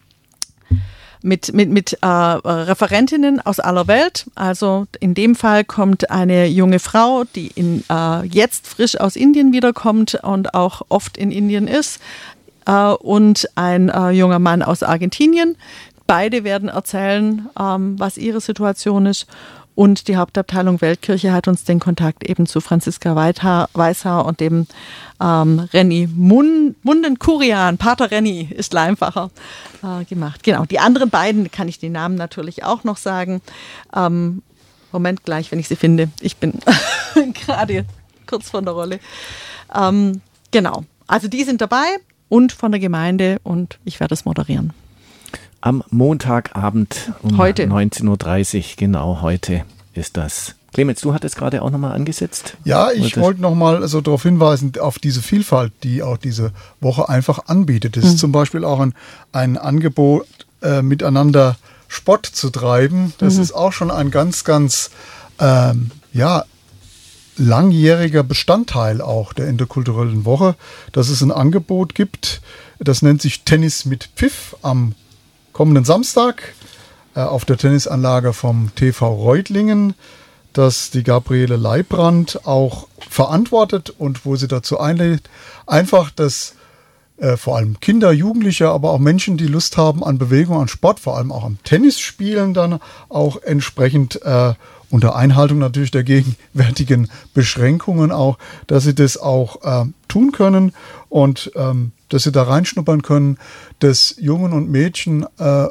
mit, mit, mit äh, Referentinnen aus aller Welt. Also in dem Fall kommt eine junge Frau, die in, äh, jetzt frisch aus Indien wiederkommt und auch oft in Indien ist, äh, und ein äh, junger Mann aus Argentinien. Beide werden erzählen, ähm, was ihre Situation ist. Und die Hauptabteilung Weltkirche hat uns den Kontakt eben zu Franziska Weißhaar und dem ähm, Renny Mun- Munden-Kurian, Pater Renny ist einfacher, äh, gemacht. Genau, die anderen beiden kann ich die Namen natürlich auch noch sagen. Ähm, Moment gleich, wenn ich sie finde. Ich bin gerade kurz von der Rolle. Ähm, genau, also die sind dabei und von der Gemeinde und ich werde es moderieren. Am Montagabend um heute. neunzehn Uhr dreißig, genau, heute ist das. Clemens, du hattest gerade auch nochmal angesetzt. Ja, ich wollte nochmal also darauf hinweisen, auf diese Vielfalt, die auch diese Woche einfach anbietet. Es mhm. ist zum Beispiel auch ein, ein Angebot, äh, miteinander Sport zu treiben. Das mhm. ist auch schon ein ganz, ganz ähm, ja, langjähriger Bestandteil auch der interkulturellen Woche, dass es ein Angebot gibt, das nennt sich Tennis mit Pfiff am kommenden Samstag äh, auf der Tennisanlage vom T V Reutlingen, das die Gabriele Leibrand auch verantwortet und wo sie dazu einlädt, einfach, dass äh, vor allem Kinder, Jugendliche, aber auch Menschen, die Lust haben an Bewegung, an Sport, vor allem auch am Tennisspielen, dann auch entsprechend äh, unter Einhaltung natürlich der gegenwärtigen Beschränkungen auch, dass sie das auch äh, tun können und ähm, dass sie da reinschnuppern können, dass Jungen und Mädchen äh,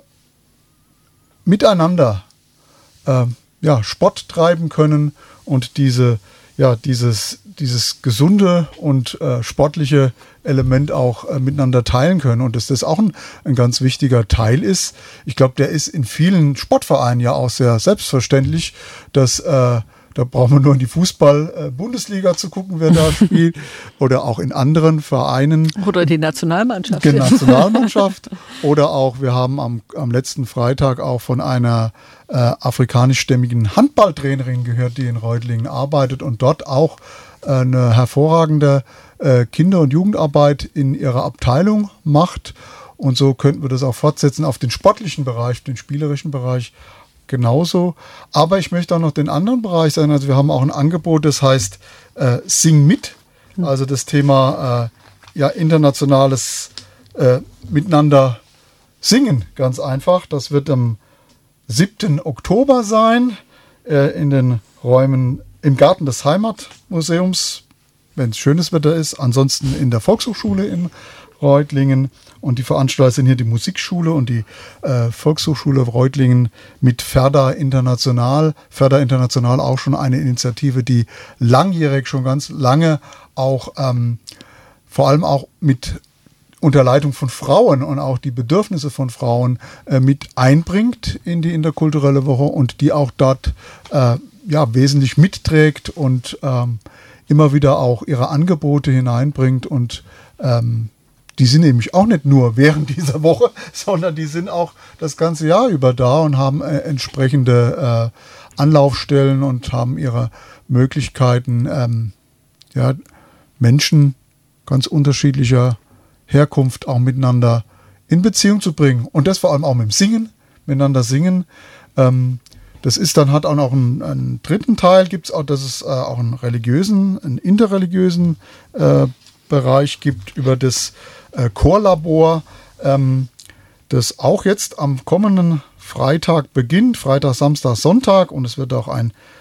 miteinander äh, ja, Sport treiben können und diese, ja, dieses, dieses gesunde und äh, sportliche Element auch äh, miteinander teilen können und dass das auch ein, ein ganz wichtiger Teil ist. Ich glaube, der ist in vielen Sportvereinen ja auch sehr selbstverständlich, dass äh, da brauchen wir nur in die Fußball-Bundesliga zu gucken, wer da spielt. Oder auch in anderen Vereinen. Oder die Nationalmannschaft. Die Nationalmannschaft. Oder auch, wir haben am, am letzten Freitag auch von einer äh, afrikanischstämmigen Handballtrainerin gehört, die in Reutlingen arbeitet und dort auch äh, eine hervorragende äh, Kinder- und Jugendarbeit in ihrer Abteilung macht. Und so könnten wir das auch fortsetzen auf den sportlichen Bereich, den spielerischen Bereich. Genauso. Aber ich möchte auch noch den anderen Bereich sagen. Also wir haben auch ein Angebot, das heißt äh, Sing mit. Also das Thema äh, ja, internationales äh, Miteinander singen, ganz einfach. Das wird am siebten Oktober sein äh, in den Räumen im Garten des Heimatmuseums, wenn es schönes Wetter ist. Ansonsten in der Volkshochschule in Reutlingen. Und die Veranstalter sind hier die Musikschule und die äh, Volkshochschule Reutlingen mit Ferda International. Ferda International auch schon eine Initiative, die langjährig schon ganz lange auch ähm, vor allem auch mit unter Leitung von Frauen und auch die Bedürfnisse von Frauen äh, mit einbringt in die interkulturelle Woche und die auch dort äh, ja, wesentlich mitträgt und ähm, immer wieder auch ihre Angebote hineinbringt und ähm, die sind nämlich auch nicht nur während dieser Woche, sondern die sind auch das ganze Jahr über da und haben äh, entsprechende äh, Anlaufstellen und haben ihre Möglichkeiten, ähm, ja, Menschen ganz unterschiedlicher Herkunft auch miteinander in Beziehung zu bringen. Und das vor allem auch mit dem Singen, miteinander singen. Ähm, das ist dann, hat auch noch einen, einen dritten Teil, gibt es auch, dass es äh, auch einen religiösen, einen interreligiösen äh, Bereich gibt über das äh, Chorlabor, ähm, das auch jetzt am kommenden Freitag beginnt, Freitag, Samstag, Sonntag, und es wird auch ein,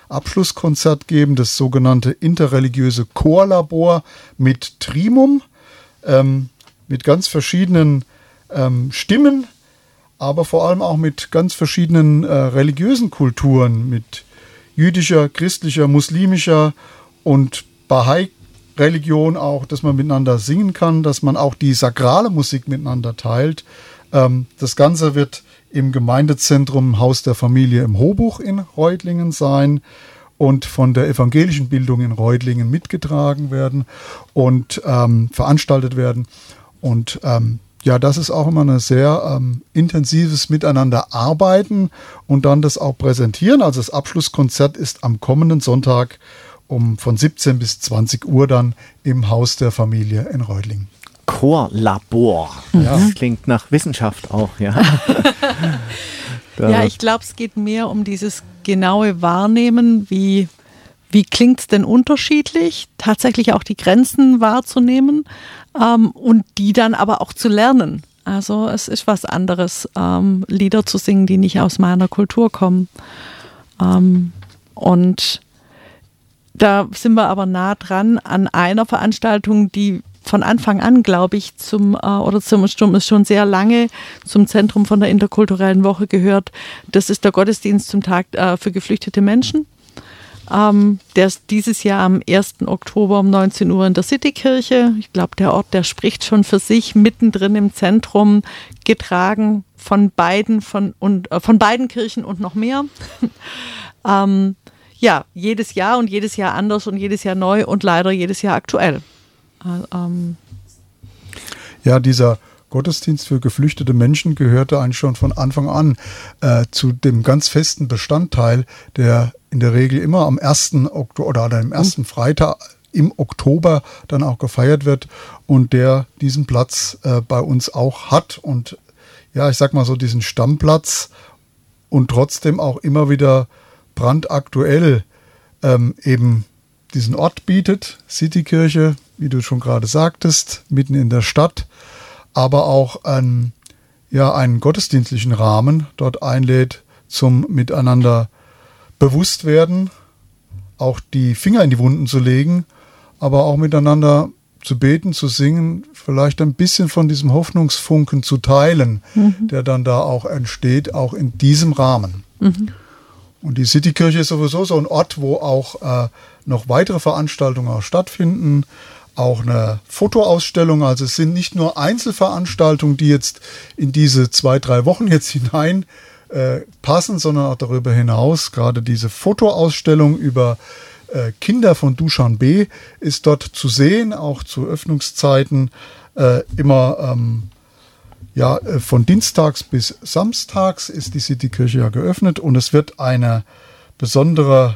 Abschlusskonzert geben, das sogenannte interreligiöse Chorlabor mit Trimum, ähm, mit ganz verschiedenen ähm, Stimmen, aber vor allem auch mit ganz verschiedenen äh, religiösen Kulturen, mit jüdischer, christlicher, muslimischer und Bahai-Religion auch, dass man miteinander singen kann, dass man auch die sakrale Musik miteinander teilt. Ähm, das Ganze wird im Gemeindezentrum Haus der Familie im Hobuch in Reutlingen sein und von der evangelischen Bildung in Reutlingen mitgetragen werden und ähm, veranstaltet werden. Und ähm, ja, das ist auch immer ein sehr ähm, intensives Miteinander-Arbeiten und dann das auch präsentieren. Also das Abschlusskonzert ist am kommenden Sonntag um von siebzehn bis zwanzig Uhr dann im Haus der Familie in Reutlingen. Chorlabor. Ja. Das klingt nach Wissenschaft auch, ja. Ja, ich glaube, es geht mehr um dieses genaue Wahrnehmen, wie, wie klingt es denn unterschiedlich, tatsächlich auch die Grenzen wahrzunehmen ähm, und die dann aber auch zu lernen. Also es ist was anderes, ähm, Lieder zu singen, die nicht aus meiner Kultur kommen. Ähm, und da sind wir aber nah dran an einer Veranstaltung, die von Anfang an, glaube ich, zum äh, oder zum Sturm ist schon sehr lange zum Zentrum von der interkulturellen Woche gehört. Das ist der Gottesdienst zum Tag äh, für geflüchtete Menschen. Ähm, der ist dieses Jahr am ersten Oktober um neunzehn Uhr in der Citykirche. Ich glaube, der Ort, der spricht schon für sich, mittendrin im Zentrum, getragen von beiden, von, und, äh, von beiden Kirchen und noch mehr. ähm, ja, jedes Jahr und jedes Jahr anders und jedes Jahr neu und leider jedes Jahr aktuell. Ähm. Ja, dieser Gottesdienst für geflüchtete Menschen gehörte eigentlich schon von Anfang an äh, zu dem ganz festen Bestandteil, der in der Regel immer am ersten Oktober oder am ersten Freitag im Oktober dann auch gefeiert wird und der diesen Platz äh, bei uns auch hat und ja, ich sag mal so diesen Stammplatz und trotzdem auch immer wieder brandaktuell ähm, eben diesen Ort bietet, Citykirche, wie du schon gerade sagtest, mitten in der Stadt, aber auch einen, ja, einen gottesdienstlichen Rahmen dort einlädt zum Miteinander bewusst werden, auch die Finger in die Wunden zu legen, aber auch miteinander zu beten, zu singen, vielleicht ein bisschen von diesem Hoffnungsfunken zu teilen, mhm. der dann da auch entsteht, auch in diesem Rahmen. Mhm. Und die Citykirche ist sowieso so ein Ort, wo auch äh, noch weitere Veranstaltungen auch stattfinden, auch eine Fotoausstellung. Also es sind nicht nur Einzelveranstaltungen, die jetzt in diese zwei, drei Wochen jetzt hinein äh, passen, sondern auch darüber hinaus. Gerade diese Fotoausstellung über äh, Kinder von Duschanbe ist dort zu sehen, auch zu Öffnungszeiten äh, immer ähm, Ja, von Dienstags bis Samstags ist die Citykirche ja geöffnet und es wird eine besondere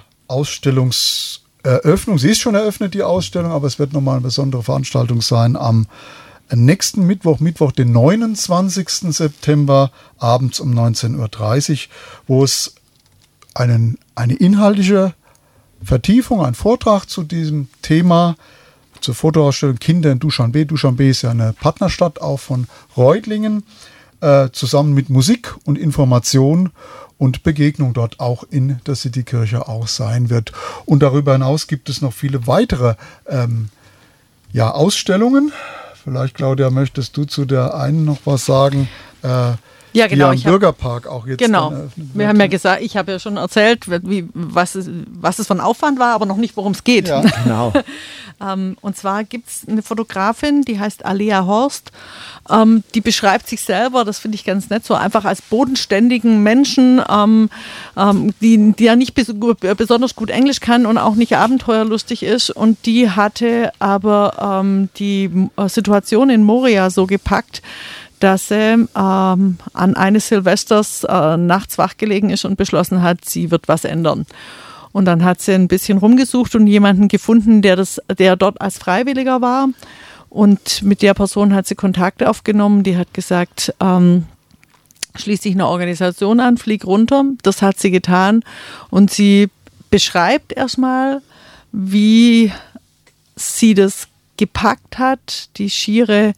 Ausstellungseröffnung, sie ist schon eröffnet, die Ausstellung, aber es wird nochmal eine besondere Veranstaltung sein am nächsten Mittwoch, Mittwoch, den neunundzwanzigsten September, abends um neunzehn Uhr dreißig, wo es einen, eine inhaltliche Vertiefung, einen Vortrag zu diesem Thema zur Fotoausstellung Kinder in Duschanbe. Duschanbe ist ja eine Partnerstadt auch von Reutlingen, äh, zusammen mit Musik und Information und Begegnung dort auch in der Citykirche auch sein wird. Und darüber hinaus gibt es noch viele weitere ähm, ja, Ausstellungen. Vielleicht, Claudia, möchtest du zu der einen noch was sagen? Äh, Ja, genau. Die am Bürgerpark auch jetzt genau. dann eröffnet wird. Wir haben ja gesagt, ich habe ja schon erzählt, wie, was, es, was es von Aufwand war, aber noch nicht, worum es geht. Ja, genau. ähm, und zwar gibt es eine Fotografin, die heißt Alea Horst. Ähm, die beschreibt sich selber, das finde ich ganz nett, so einfach als bodenständigen Menschen, ähm, ähm, die, die ja nicht bes besonders gut Englisch kann und auch nicht abenteuerlustig ist. Und die hatte aber ähm, die Situation in Moria so gepackt, dass sie ähm, an eines Silvesters äh, nachts wachgelegen ist und beschlossen hat, sie wird was ändern. Und dann hat sie ein bisschen rumgesucht und jemanden gefunden, der, das, der dort als Freiwilliger war. Und mit der Person hat sie Kontakt aufgenommen. Die hat gesagt, ähm, schließ dich einer Organisation an, flieg runter. Das hat sie getan. Und sie beschreibt erstmal, wie sie das gepackt hat, die schiere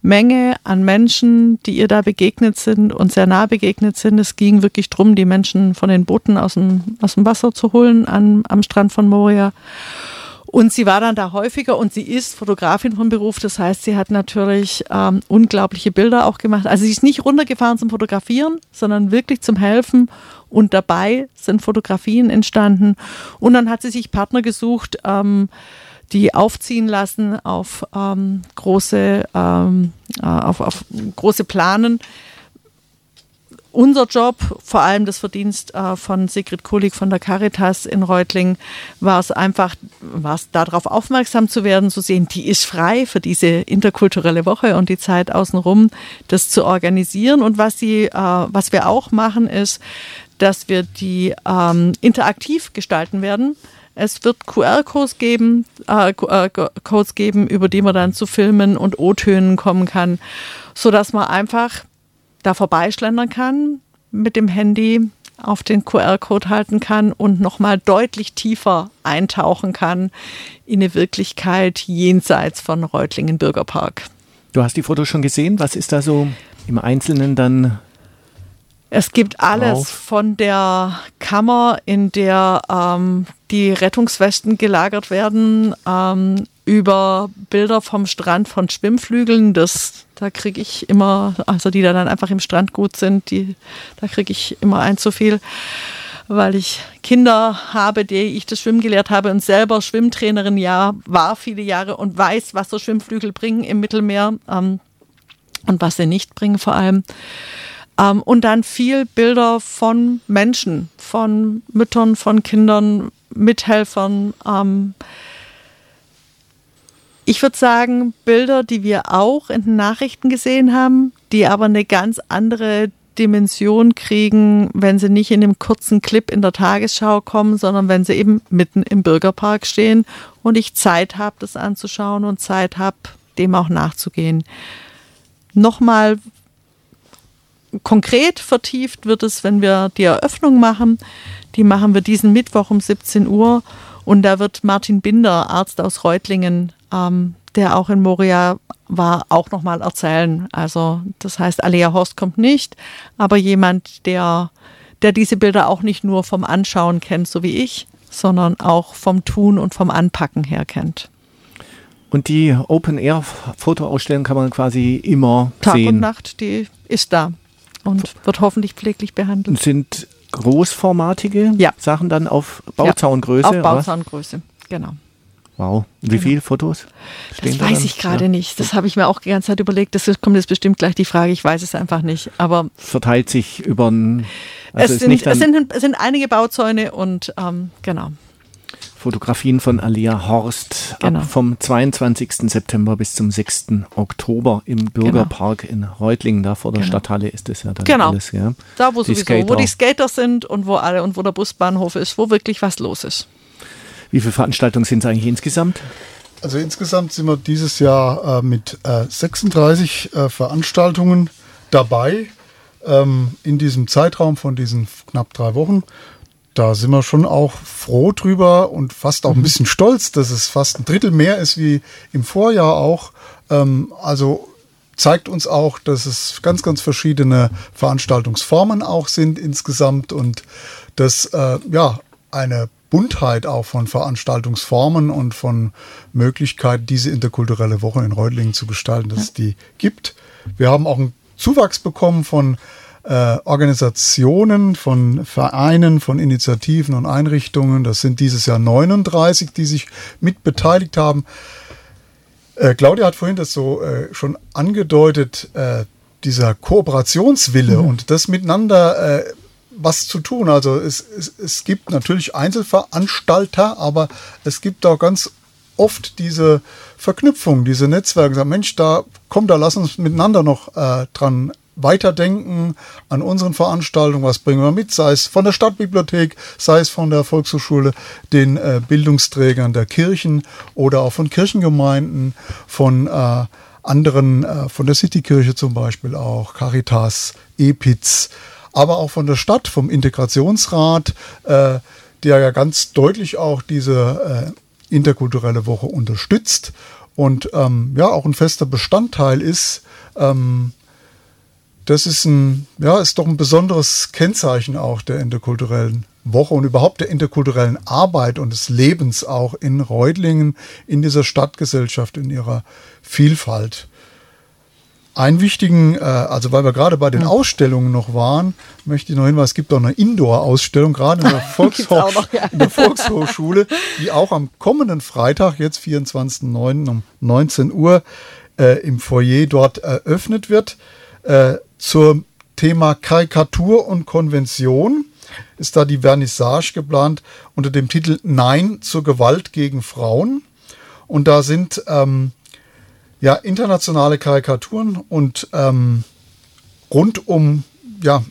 Menge an Menschen, die ihr da begegnet sind und sehr nah begegnet sind. Es ging wirklich darum, die Menschen von den Booten aus dem, aus dem Wasser zu holen an, am Strand von Moria. Und sie war dann da häufiger und sie ist Fotografin vom Beruf. Das heißt, sie hat natürlich ähm, unglaubliche Bilder auch gemacht. Also sie ist nicht runtergefahren zum Fotografieren, sondern wirklich zum Helfen. Und dabei sind Fotografien entstanden. Und dann hat sie sich Partner gesucht, ähm, die aufziehen lassen auf ähm, große, ähm, äh, auf, auf große Planen. Unser Job, vor allem das Verdienst äh, von Sigrid Kulig von der Caritas in Reutlingen, war es einfach, war es darauf aufmerksam zu werden, zu sehen, die ist frei für diese interkulturelle Woche und die Zeit außenrum, das zu organisieren. Und was sie, äh, was wir auch machen, ist, dass wir die ähm, interaktiv gestalten werden. Es wird Q R-Codes geben, äh, Codes geben, über die man dann zu Filmen und O-Tönen kommen kann, sodass man einfach da vorbeischlendern kann, mit dem Handy auf den Q R-Code halten kann und nochmal deutlich tiefer eintauchen kann in eine Wirklichkeit jenseits von Reutlingen Bürgerpark. Du hast die Fotos schon gesehen. Was ist da so im Einzelnen dann? Es gibt alles drauf? Von der Kammer, in der ähm, die Rettungswesten gelagert werden, ähm, über Bilder vom Strand von Schwimmflügeln. Das, da kriege ich immer, also die da dann einfach im Strandgut sind, die, da kriege ich immer ein zu viel, weil ich Kinder habe, die ich das Schwimmen gelehrt habe und selber Schwimmtrainerin ja war viele Jahre und weiß, was so Schwimmflügel bringen im Mittelmeer ähm, und was sie nicht bringen vor allem. Ähm, und dann viel Bilder von Menschen, von Müttern, von Kindern, Mithelfern. Ähm, ich würde sagen, Bilder, die wir auch in den Nachrichten gesehen haben, die aber eine ganz andere Dimension kriegen, wenn sie nicht in einem kurzen Clip in der Tagesschau kommen, sondern wenn sie eben mitten im Bürgerpark stehen und ich Zeit habe, das anzuschauen und Zeit habe, dem auch nachzugehen. Nochmal konkret vertieft wird es, wenn wir die Eröffnung machen. Die machen wir diesen Mittwoch um siebzehn Uhr und da wird Martin Binder, Arzt aus Reutlingen, ähm, der auch in Moria war, auch nochmal erzählen. Also das heißt, Alea Horst kommt nicht, aber jemand, der, der diese Bilder auch nicht nur vom Anschauen kennt, so wie ich, sondern auch vom Tun und vom Anpacken her kennt. Und die Open-Air-Fotoausstellung kann man quasi immer Tag sehen. und Nacht, die ist da und wird hoffentlich pfleglich behandelt. Sind großformatige ja. Sachen dann auf Bauzaungröße? Ja, auf Bauzaungröße, genau. Wow. Und wie genau. viele Fotos stehen das da weiß dann? ich gerade ja. nicht. Das habe ich mir auch die ganze Zeit überlegt. Das kommt jetzt bestimmt gleich die Frage. Ich weiß es einfach nicht. Aber verteilt sich über ein... Also es, sind, nicht es, sind, es sind einige Bauzäune und ähm, genau. Fotografien von Alea Horst genau. ab vom zweiundzwanzigsten September bis zum sechsten Oktober im Bürgerpark genau. in Reutlingen. Da vor der genau. Stadthalle ist das ja dann genau. alles. Ja. Da, wo, die sowieso, wo die Skater sind und wo alle und wo der Busbahnhof ist, wo wirklich was los ist. Wie viele Veranstaltungen sind es eigentlich insgesamt? Also insgesamt sind wir dieses Jahr äh, mit äh, sechsunddreißig äh, Veranstaltungen dabei ähm, in diesem Zeitraum von diesen knapp drei Wochen. Da sind wir schon auch froh drüber und fast auch ein bisschen stolz, dass es fast ein Drittel mehr ist wie im Vorjahr auch. Ähm, also zeigt uns auch, dass es ganz, ganz verschiedene Veranstaltungsformen auch sind insgesamt und dass äh, ja eine Buntheit auch von Veranstaltungsformen und von Möglichkeiten, diese interkulturelle Woche in Reutlingen zu gestalten, dass es die gibt. Wir haben auch einen Zuwachs bekommen von äh, Organisationen, von Vereinen, von Initiativen und Einrichtungen. Das sind dieses Jahr neununddreißig, die sich mit beteiligt haben. Äh, Claudia hat vorhin das so äh, schon angedeutet, äh, dieser Kooperationswille mhm. und das miteinander äh, was zu tun. Also es, es, es gibt natürlich Einzelveranstalter, aber es gibt auch ganz oft diese Verknüpfung, diese Netzwerke. Sagen, Mensch, da komm, da lass uns miteinander noch äh, dran weiterdenken an unseren Veranstaltungen. Was bringen wir mit? Sei es von der Stadtbibliothek, sei es von der Volkshochschule, den äh, Bildungsträgern der Kirchen oder auch von Kirchengemeinden, von äh, anderen, äh, von der Citykirche zum Beispiel auch, Caritas, E P I Z, aber auch von der Stadt, vom Integrationsrat, äh, der ja ganz deutlich auch diese interkulturelle Woche unterstützt und ähm, ja auch ein fester Bestandteil ist. Ähm, das ist ein, ja, ist doch ein besonderes Kennzeichen auch der interkulturellen Woche und überhaupt der interkulturellen Arbeit und des Lebens auch in Reutlingen, in dieser Stadtgesellschaft, in ihrer Vielfalt. Einen wichtigen, äh, also weil wir gerade bei den Ausstellungen noch waren, möchte ich noch hinweisen, es gibt auch eine Indoor-Ausstellung, gerade in der, Volkshoch- noch, ja. in der Volkshochschule, die auch am kommenden Freitag, jetzt vierundzwanzigsten neunten um neunzehn Uhr, äh, im Foyer dort eröffnet wird. Äh, zum Thema Karikatur und Konvention ist da die Vernissage geplant unter dem Titel Nein zur Gewalt gegen Frauen. Und da sind ähm, ja, internationale Karikaturen und ähm, rund um ja,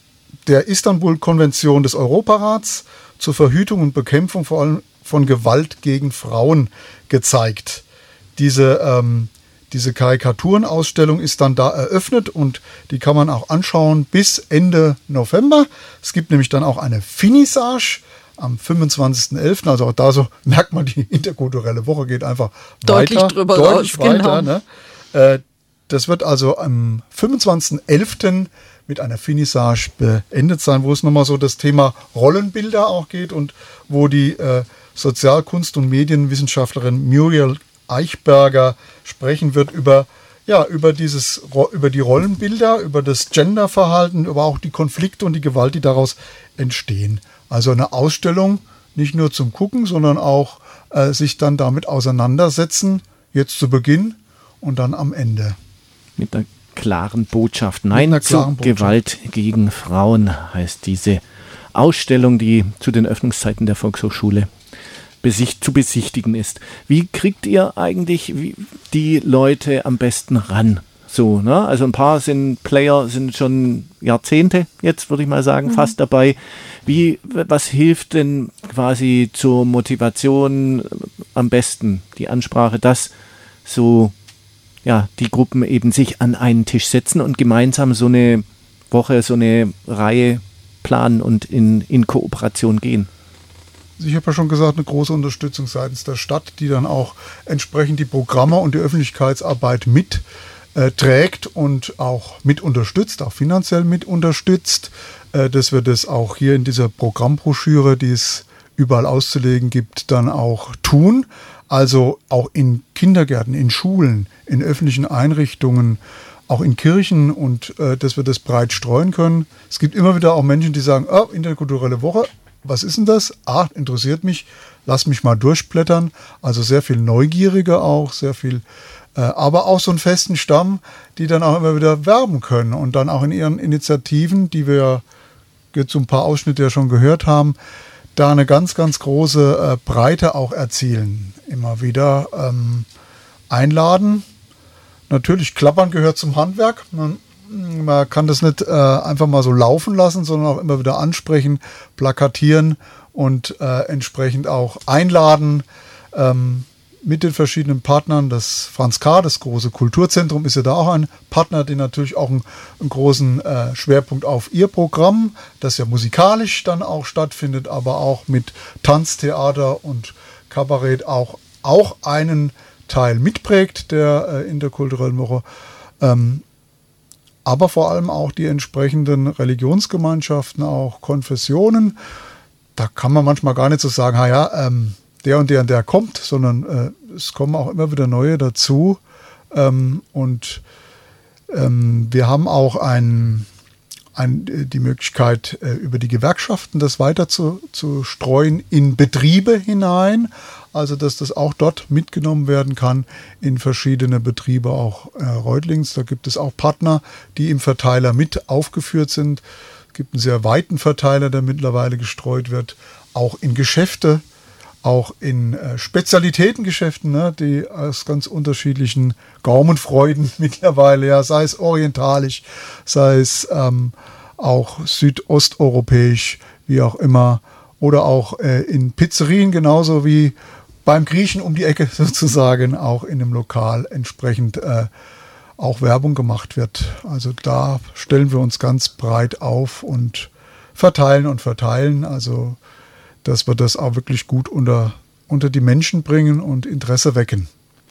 der Istanbul-Konvention des Europarats zur Verhütung und Bekämpfung vor allem von Gewalt gegen Frauen gezeigt. Diese ähm, Diese Karikaturenausstellung ist dann da eröffnet und die kann man auch anschauen bis Ende November. Es gibt nämlich dann auch eine Finissage am fünfundzwanzigsten elften Also auch da so merkt man, die interkulturelle Woche geht einfach deutlich weiter. Drüber deutlich raus, weiter. Genau. Ne? Äh, das wird also am fünfundzwanzigsten elften mit einer Finissage beendet sein, wo es nochmal so das Thema Rollenbilder auch geht und wo die äh, Sozialkunst- und Medienwissenschaftlerin Muriel Eichberger sprechen wird über, ja, über, dieses, über die Rollenbilder, über das Genderverhalten, über auch die Konflikte und die Gewalt, die daraus entstehen. Also eine Ausstellung nicht nur zum Gucken, sondern auch äh, sich dann damit auseinandersetzen, jetzt zu Beginn und dann am Ende. Mit einer klaren Botschaft. Nein klaren zu Botschaft. Gewalt gegen Frauen heißt diese Ausstellung, die zu den Öffnungszeiten der Volkshochschule besicht, zu besichtigen ist. Wie kriegt ihr eigentlich wie, die Leute am besten ran? So, ne? Also ein paar sind Player, sind schon Jahrzehnte jetzt, würde ich mal sagen, mhm. fast dabei. Wie, was hilft denn quasi zur Motivation am besten? Die Ansprache, dass so, ja, die Gruppen eben sich an einen Tisch setzen und gemeinsam so eine Woche, so eine Reihe planen und in, in Kooperation gehen. Ich habe ja schon gesagt, eine große Unterstützung seitens der Stadt, die dann auch entsprechend die Programme und die Öffentlichkeitsarbeit mit äh, trägt und auch mit unterstützt, auch finanziell mit unterstützt, äh, dass wir das auch hier in dieser Programmbroschüre, die es überall auszulegen gibt, dann auch tun. Also auch in Kindergärten, in Schulen, in öffentlichen Einrichtungen, auch in Kirchen und äh, dass wir das breit streuen können. Es gibt immer wieder auch Menschen, die sagen, oh, interkulturelle Woche, was ist denn das? Ah, interessiert mich, lass mich mal durchblättern. Also sehr viel Neugierige auch, sehr viel, äh, aber auch so einen festen Stamm, die dann auch immer wieder werben können und dann auch in ihren Initiativen, die wir jetzt so ein paar Ausschnitte ja schon gehört haben, da eine ganz, ganz große äh, Breite auch erzielen. Immer wieder ähm, einladen. Natürlich, Klappern gehört zum Handwerk. Man, man kann das nicht äh, einfach mal so laufen lassen, sondern auch immer wieder ansprechen, plakatieren und äh, entsprechend auch einladen ähm, mit den verschiedenen Partnern. Das Franz K., das große Kulturzentrum, ist ja da auch ein Partner, der natürlich auch einen, einen großen äh, Schwerpunkt auf ihr Programm, das ja musikalisch dann auch stattfindet, aber auch mit Tanz, Theater und Kabarett auch, auch einen Teil mitprägt der äh, interkulturellen Woche. Ähm, aber vor allem auch die entsprechenden Religionsgemeinschaften, auch Konfessionen. Da kann man manchmal gar nicht so sagen, ha ja, ähm, der und der und der kommt, sondern äh, es kommen auch immer wieder neue dazu. Ähm, und ähm, wir haben auch ein, ein, die Möglichkeit, äh, über die Gewerkschaften das weiter zu, zu streuen in Betriebe hinein. Also dass das auch dort mitgenommen werden kann in verschiedene Betriebe, auch äh, Reutlings. Da gibt es auch Partner, die im Verteiler mit aufgeführt sind. Es gibt einen sehr weiten Verteiler, der mittlerweile gestreut wird, auch in Geschäfte, auch in äh, Spezialitätengeschäften, ne, die aus ganz unterschiedlichen Gaumenfreuden mittlerweile, ja, sei es orientalisch, sei es ähm, auch südosteuropäisch, wie auch immer, oder auch äh, in Pizzerien genauso wie beim Griechen um die Ecke sozusagen auch in einem Lokal entsprechend äh, auch Werbung gemacht wird. Also da stellen wir uns ganz breit auf und verteilen und verteilen, also dass wir das auch wirklich gut unter unter die Menschen bringen und Interesse wecken.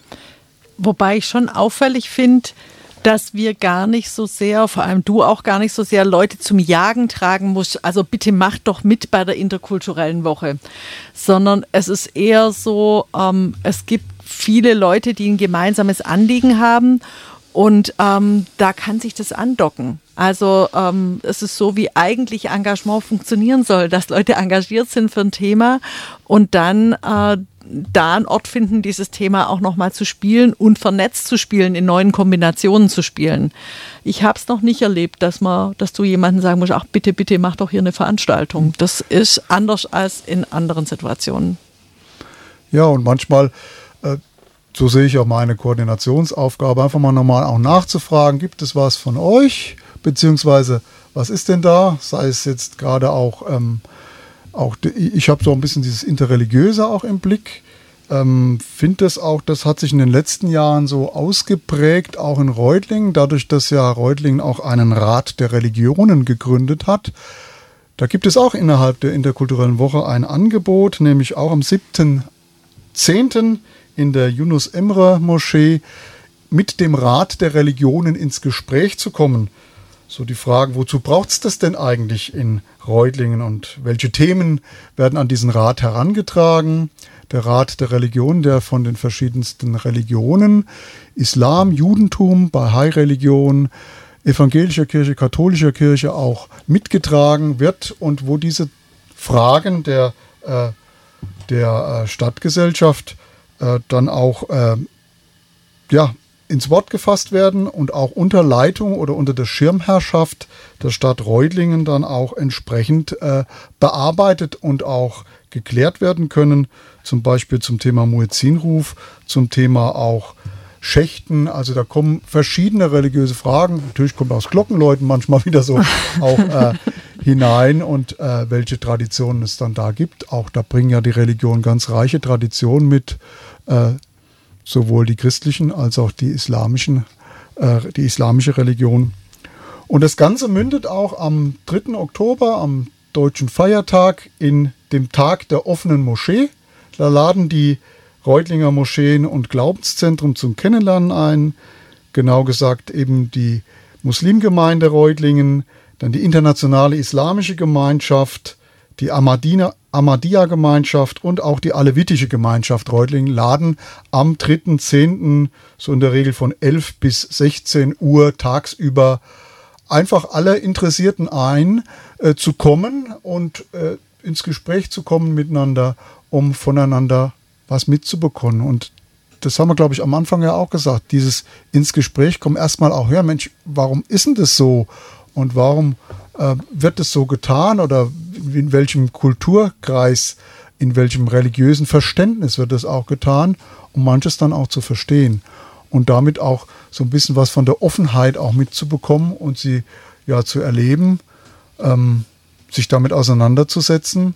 Wobei ich schon auffällig finde, dass wir gar nicht so sehr, vor allem du auch gar nicht so sehr, Leute zum Jagen tragen musst. Also bitte macht doch mit bei der interkulturellen Woche. Sondern es ist eher so, ähm, es gibt viele Leute, die ein gemeinsames Anliegen haben und ähm, da kann sich das andocken. Also ähm, es ist so, wie eigentlich Engagement funktionieren soll, dass Leute engagiert sind für ein Thema und dann äh, da einen Ort finden, dieses Thema auch nochmal zu spielen und vernetzt zu spielen, in neuen Kombinationen zu spielen. Ich habe es noch nicht erlebt, dass man, dass du jemandem sagen musst, ach bitte, bitte mach doch hier eine Veranstaltung. Das ist anders als in anderen Situationen. Ja, und manchmal, äh, so sehe ich auch meine Koordinationsaufgabe, einfach mal nochmal auch nachzufragen, gibt es was von euch, beziehungsweise was ist denn da, sei es jetzt gerade auch ähm, Auch ich habe so ein bisschen dieses Interreligiöse auch im Blick. Ähm, finde das auch, das hat sich in den letzten Jahren so ausgeprägt, auch in Reutlingen, dadurch, dass ja Reutlingen auch einen Rat der Religionen gegründet hat. Da gibt es auch innerhalb der interkulturellen Woche ein Angebot, nämlich auch am siebten zehnten in der Yunus Emre Moschee mit dem Rat der Religionen ins Gespräch zu kommen. So die Frage, wozu braucht es das denn eigentlich in Reutlingen und welche Themen werden an diesen Rat herangetragen? Der Rat der Religion, der von den verschiedensten Religionen, Islam, Judentum, Bahai-Religion, evangelischer Kirche, katholischer Kirche auch mitgetragen wird und wo diese Fragen der, äh, der äh, Stadtgesellschaft äh, dann auch äh, ja, ins Wort gefasst werden und auch unter Leitung oder unter der Schirmherrschaft der Stadt Reutlingen dann auch entsprechend äh, bearbeitet und auch geklärt werden können. Zum Beispiel zum Thema Muezzinruf, zum Thema auch Schächten. Also da kommen verschiedene religiöse Fragen. Natürlich kommt aus Glockenläuten manchmal wieder so auch äh, hinein und äh, welche Traditionen es dann da gibt. Auch da bringen ja die Religionen ganz reiche Traditionen mit, äh, sowohl die christlichen als auch die islamischen, äh, die islamische Religion. Und das Ganze mündet auch am dritten Oktober, am deutschen Feiertag, in dem Tag der offenen Moschee. Da laden die Reutlinger Moscheen und Glaubenszentren zum Kennenlernen ein. Genau gesagt eben die Muslimgemeinde Reutlingen, dann die internationale islamische Gemeinschaft, die Ahmadiyya-Gemeinschaft und auch die alevitische Gemeinschaft Reutlingen laden am dritten zehnten so in der Regel von elf bis sechzehn Uhr tagsüber einfach alle Interessierten ein, äh, zu kommen und äh, ins Gespräch zu kommen miteinander, um voneinander was mitzubekommen. Und das haben wir, glaube ich, am Anfang ja auch gesagt, dieses ins Gespräch kommen, erstmal auch hören, Mensch, warum ist denn das so? Und warum äh, wird es so getan oder in welchem Kulturkreis, in welchem religiösen Verständnis wird das auch getan, um manches dann auch zu verstehen und damit auch so ein bisschen was von der Offenheit auch mitzubekommen und sie ja zu erleben, ähm, sich damit auseinanderzusetzen.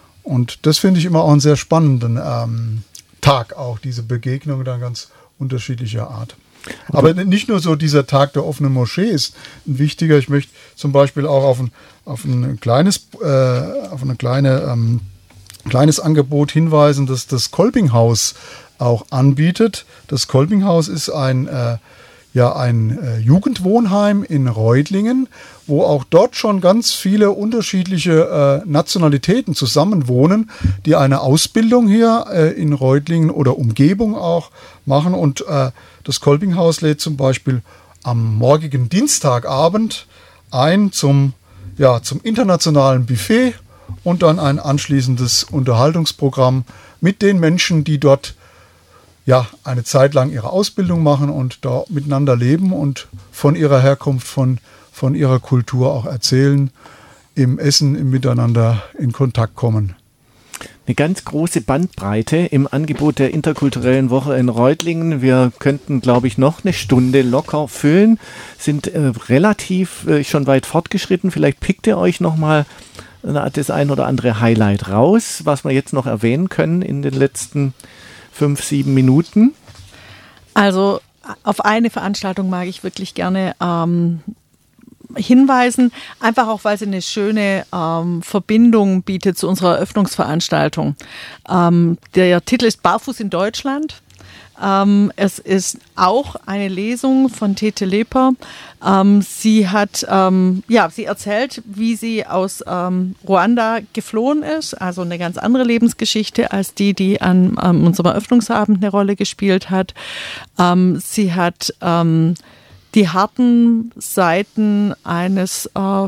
Und das finde ich immer auch einen sehr spannenden ähm, Tag, auch diese Begegnung dann ganz unterschiedlicher Art. Aber nicht nur so dieser Tag der offenen Moschee ist ein wichtiger. Ich möchte zum Beispiel auch auf ein, auf ein kleines, äh, auf eine kleine, ähm, kleines Angebot hinweisen, das das Kolpinghaus auch anbietet. Das Kolpinghaus ist ein, äh, ja, ein äh, Jugendwohnheim in Reutlingen, wo auch dort schon ganz viele unterschiedliche äh, Nationalitäten zusammenwohnen, die eine Ausbildung hier äh, in Reutlingen oder Umgebung auch machen. Und äh, das Kolpinghaus lädt zum Beispiel am morgigen Dienstagabend ein zum, ja, zum internationalen Buffet und dann ein anschließendes Unterhaltungsprogramm mit den Menschen, die dort ja, eine Zeit lang ihre Ausbildung machen und da miteinander leben und von ihrer Herkunft, von, von ihrer Kultur auch erzählen, im Essen, im Miteinander in Kontakt kommen. Eine ganz große Bandbreite im Angebot der interkulturellen Woche in Reutlingen. Wir könnten, glaube ich, noch eine Stunde locker füllen, sind äh, relativ äh, schon weit fortgeschritten. Vielleicht pickt ihr euch nochmal das ein oder andere Highlight raus, was wir jetzt noch erwähnen können in den letzten fünf, sieben Minuten. Also auf eine Veranstaltung mag ich wirklich gerne ähm, hinweisen, einfach auch, weil sie eine schöne ähm, Verbindung bietet zu unserer Eröffnungsveranstaltung. Ähm, der Titel ist Barfuß in Deutschland. Ähm, es ist auch eine Lesung von Tete Leper. Ähm, sie hat, ähm, ja, sie erzählt, wie sie aus ähm, Ruanda geflohen ist, also eine ganz andere Lebensgeschichte als die, die an ähm, unserem Eröffnungsabend eine Rolle gespielt hat. Ähm, sie hat ähm, die harten Seiten eines äh,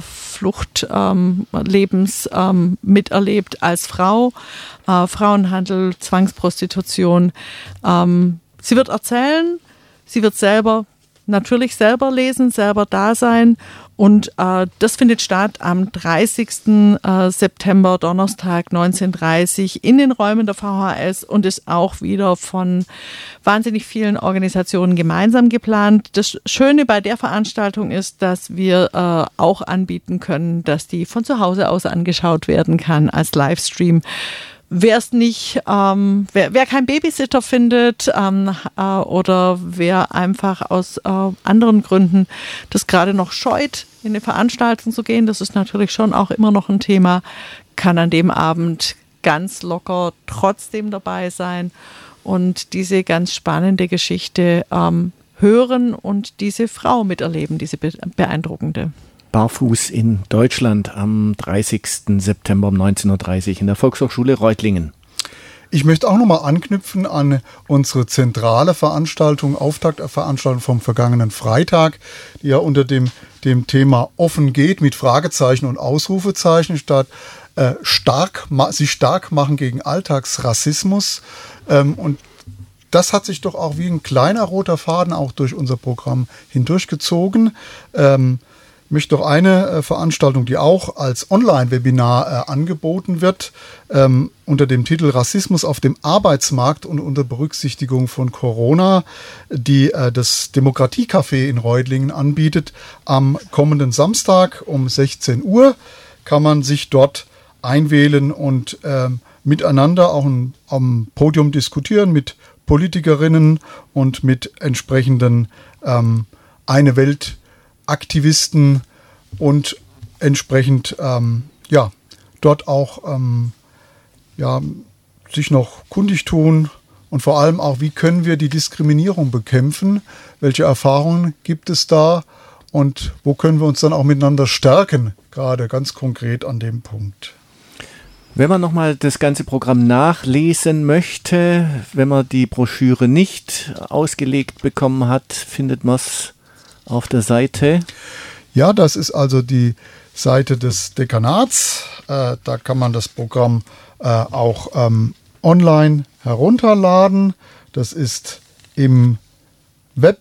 Fluchtlebens ähm, ähm, miterlebt als Frau, äh, Frauenhandel, Zwangsprostitution. Ähm, sie wird erzählen, sie wird selber natürlich selber lesen, selber da sein und äh, das findet statt am dreißigsten September, Donnerstag, neunzehn Uhr dreißig in den Räumen der V H S und ist auch wieder von wahnsinnig vielen Organisationen gemeinsam geplant. Das Schöne bei der Veranstaltung ist, dass wir äh, auch anbieten können, dass die von zu Hause aus angeschaut werden kann als Livestream. Wer es nicht, ähm, wer, wer keinen Babysitter findet ähm, äh, oder wer einfach aus äh, anderen Gründen das gerade noch scheut, in eine Veranstaltung zu gehen, das ist natürlich schon auch immer noch ein Thema, kann an dem Abend ganz locker trotzdem dabei sein und diese ganz spannende Geschichte ähm, hören und diese Frau miterleben, diese beeindruckende. Barfuß in Deutschland am dreißigsten September um neunzehn Uhr dreißig in der Volkshochschule Reutlingen. Ich möchte auch nochmal anknüpfen an unsere zentrale Veranstaltung, Auftaktveranstaltung vom vergangenen Freitag, die ja unter dem, dem Thema offen geht mit Fragezeichen und Ausrufezeichen statt äh, stark, ma, sich stark machen gegen Alltagsrassismus. Ähm, und das hat sich doch auch wie ein kleiner roter Faden auch durch unser Programm hindurchgezogen. Ähm, Ich möchte noch eine äh, Veranstaltung, die auch als Online-Webinar äh, angeboten wird, ähm, unter dem Titel Rassismus auf dem Arbeitsmarkt und unter Berücksichtigung von Corona, die äh, das Demokratiecafé in Reutlingen anbietet. Am kommenden Samstag um sechzehn Uhr kann man sich dort einwählen und äh, miteinander auch ein, am Podium diskutieren mit Politikerinnen und mit entsprechenden ähm, eine Welt Aktivisten und entsprechend ähm, ja, dort auch ähm, ja, sich noch kundig tun und vor allem auch, wie können wir die Diskriminierung bekämpfen, welche Erfahrungen gibt es da und wo können wir uns dann auch miteinander stärken, gerade ganz konkret an dem Punkt. Wenn man nochmal das ganze Programm nachlesen möchte, wenn man die Broschüre nicht ausgelegt bekommen hat, findet man es auf der Seite? Ja, das ist also die Seite des Dekanats. Äh, da kann man das Programm äh, auch ähm, online herunterladen. Das ist im Web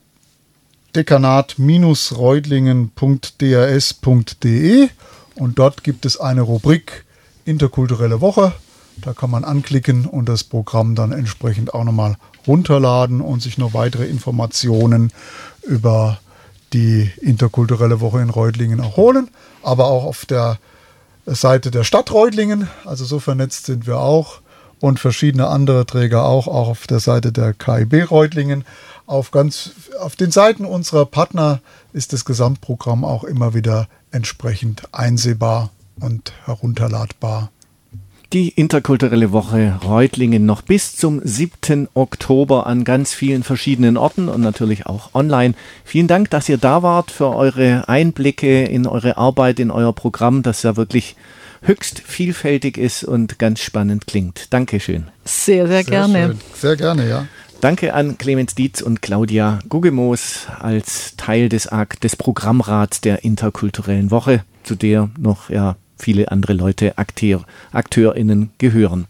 dekanat reutlingen punkt d r s punkt d e und dort gibt es eine Rubrik Interkulturelle Woche. Da kann man anklicken und das Programm dann entsprechend auch nochmal runterladen und sich noch weitere Informationen über die Interkulturelle Woche in Reutlingen erholen, aber auch auf der Seite der Stadt Reutlingen, also so vernetzt sind wir auch und verschiedene andere Träger auch, auch auf der Seite der K I B Reutlingen. Auf, ganz, auf den Seiten unserer Partner ist das Gesamtprogramm auch immer wieder entsprechend einsehbar und herunterladbar. Die Interkulturelle Woche Reutlingen noch bis zum siebten Oktober an ganz vielen verschiedenen Orten und natürlich auch online. Vielen Dank, dass ihr da wart für eure Einblicke in eure Arbeit, in euer Programm, das ja wirklich höchst vielfältig ist und ganz spannend klingt. Dankeschön. Sehr, sehr, sehr gerne. Schön. Sehr gerne, ja. Danke an Clemens Dietz und Claudia Guggemoos als Teil des, des Programmrats der Interkulturellen Woche, zu der noch ja viele andere Leute, Akteur, AkteurInnen gehören.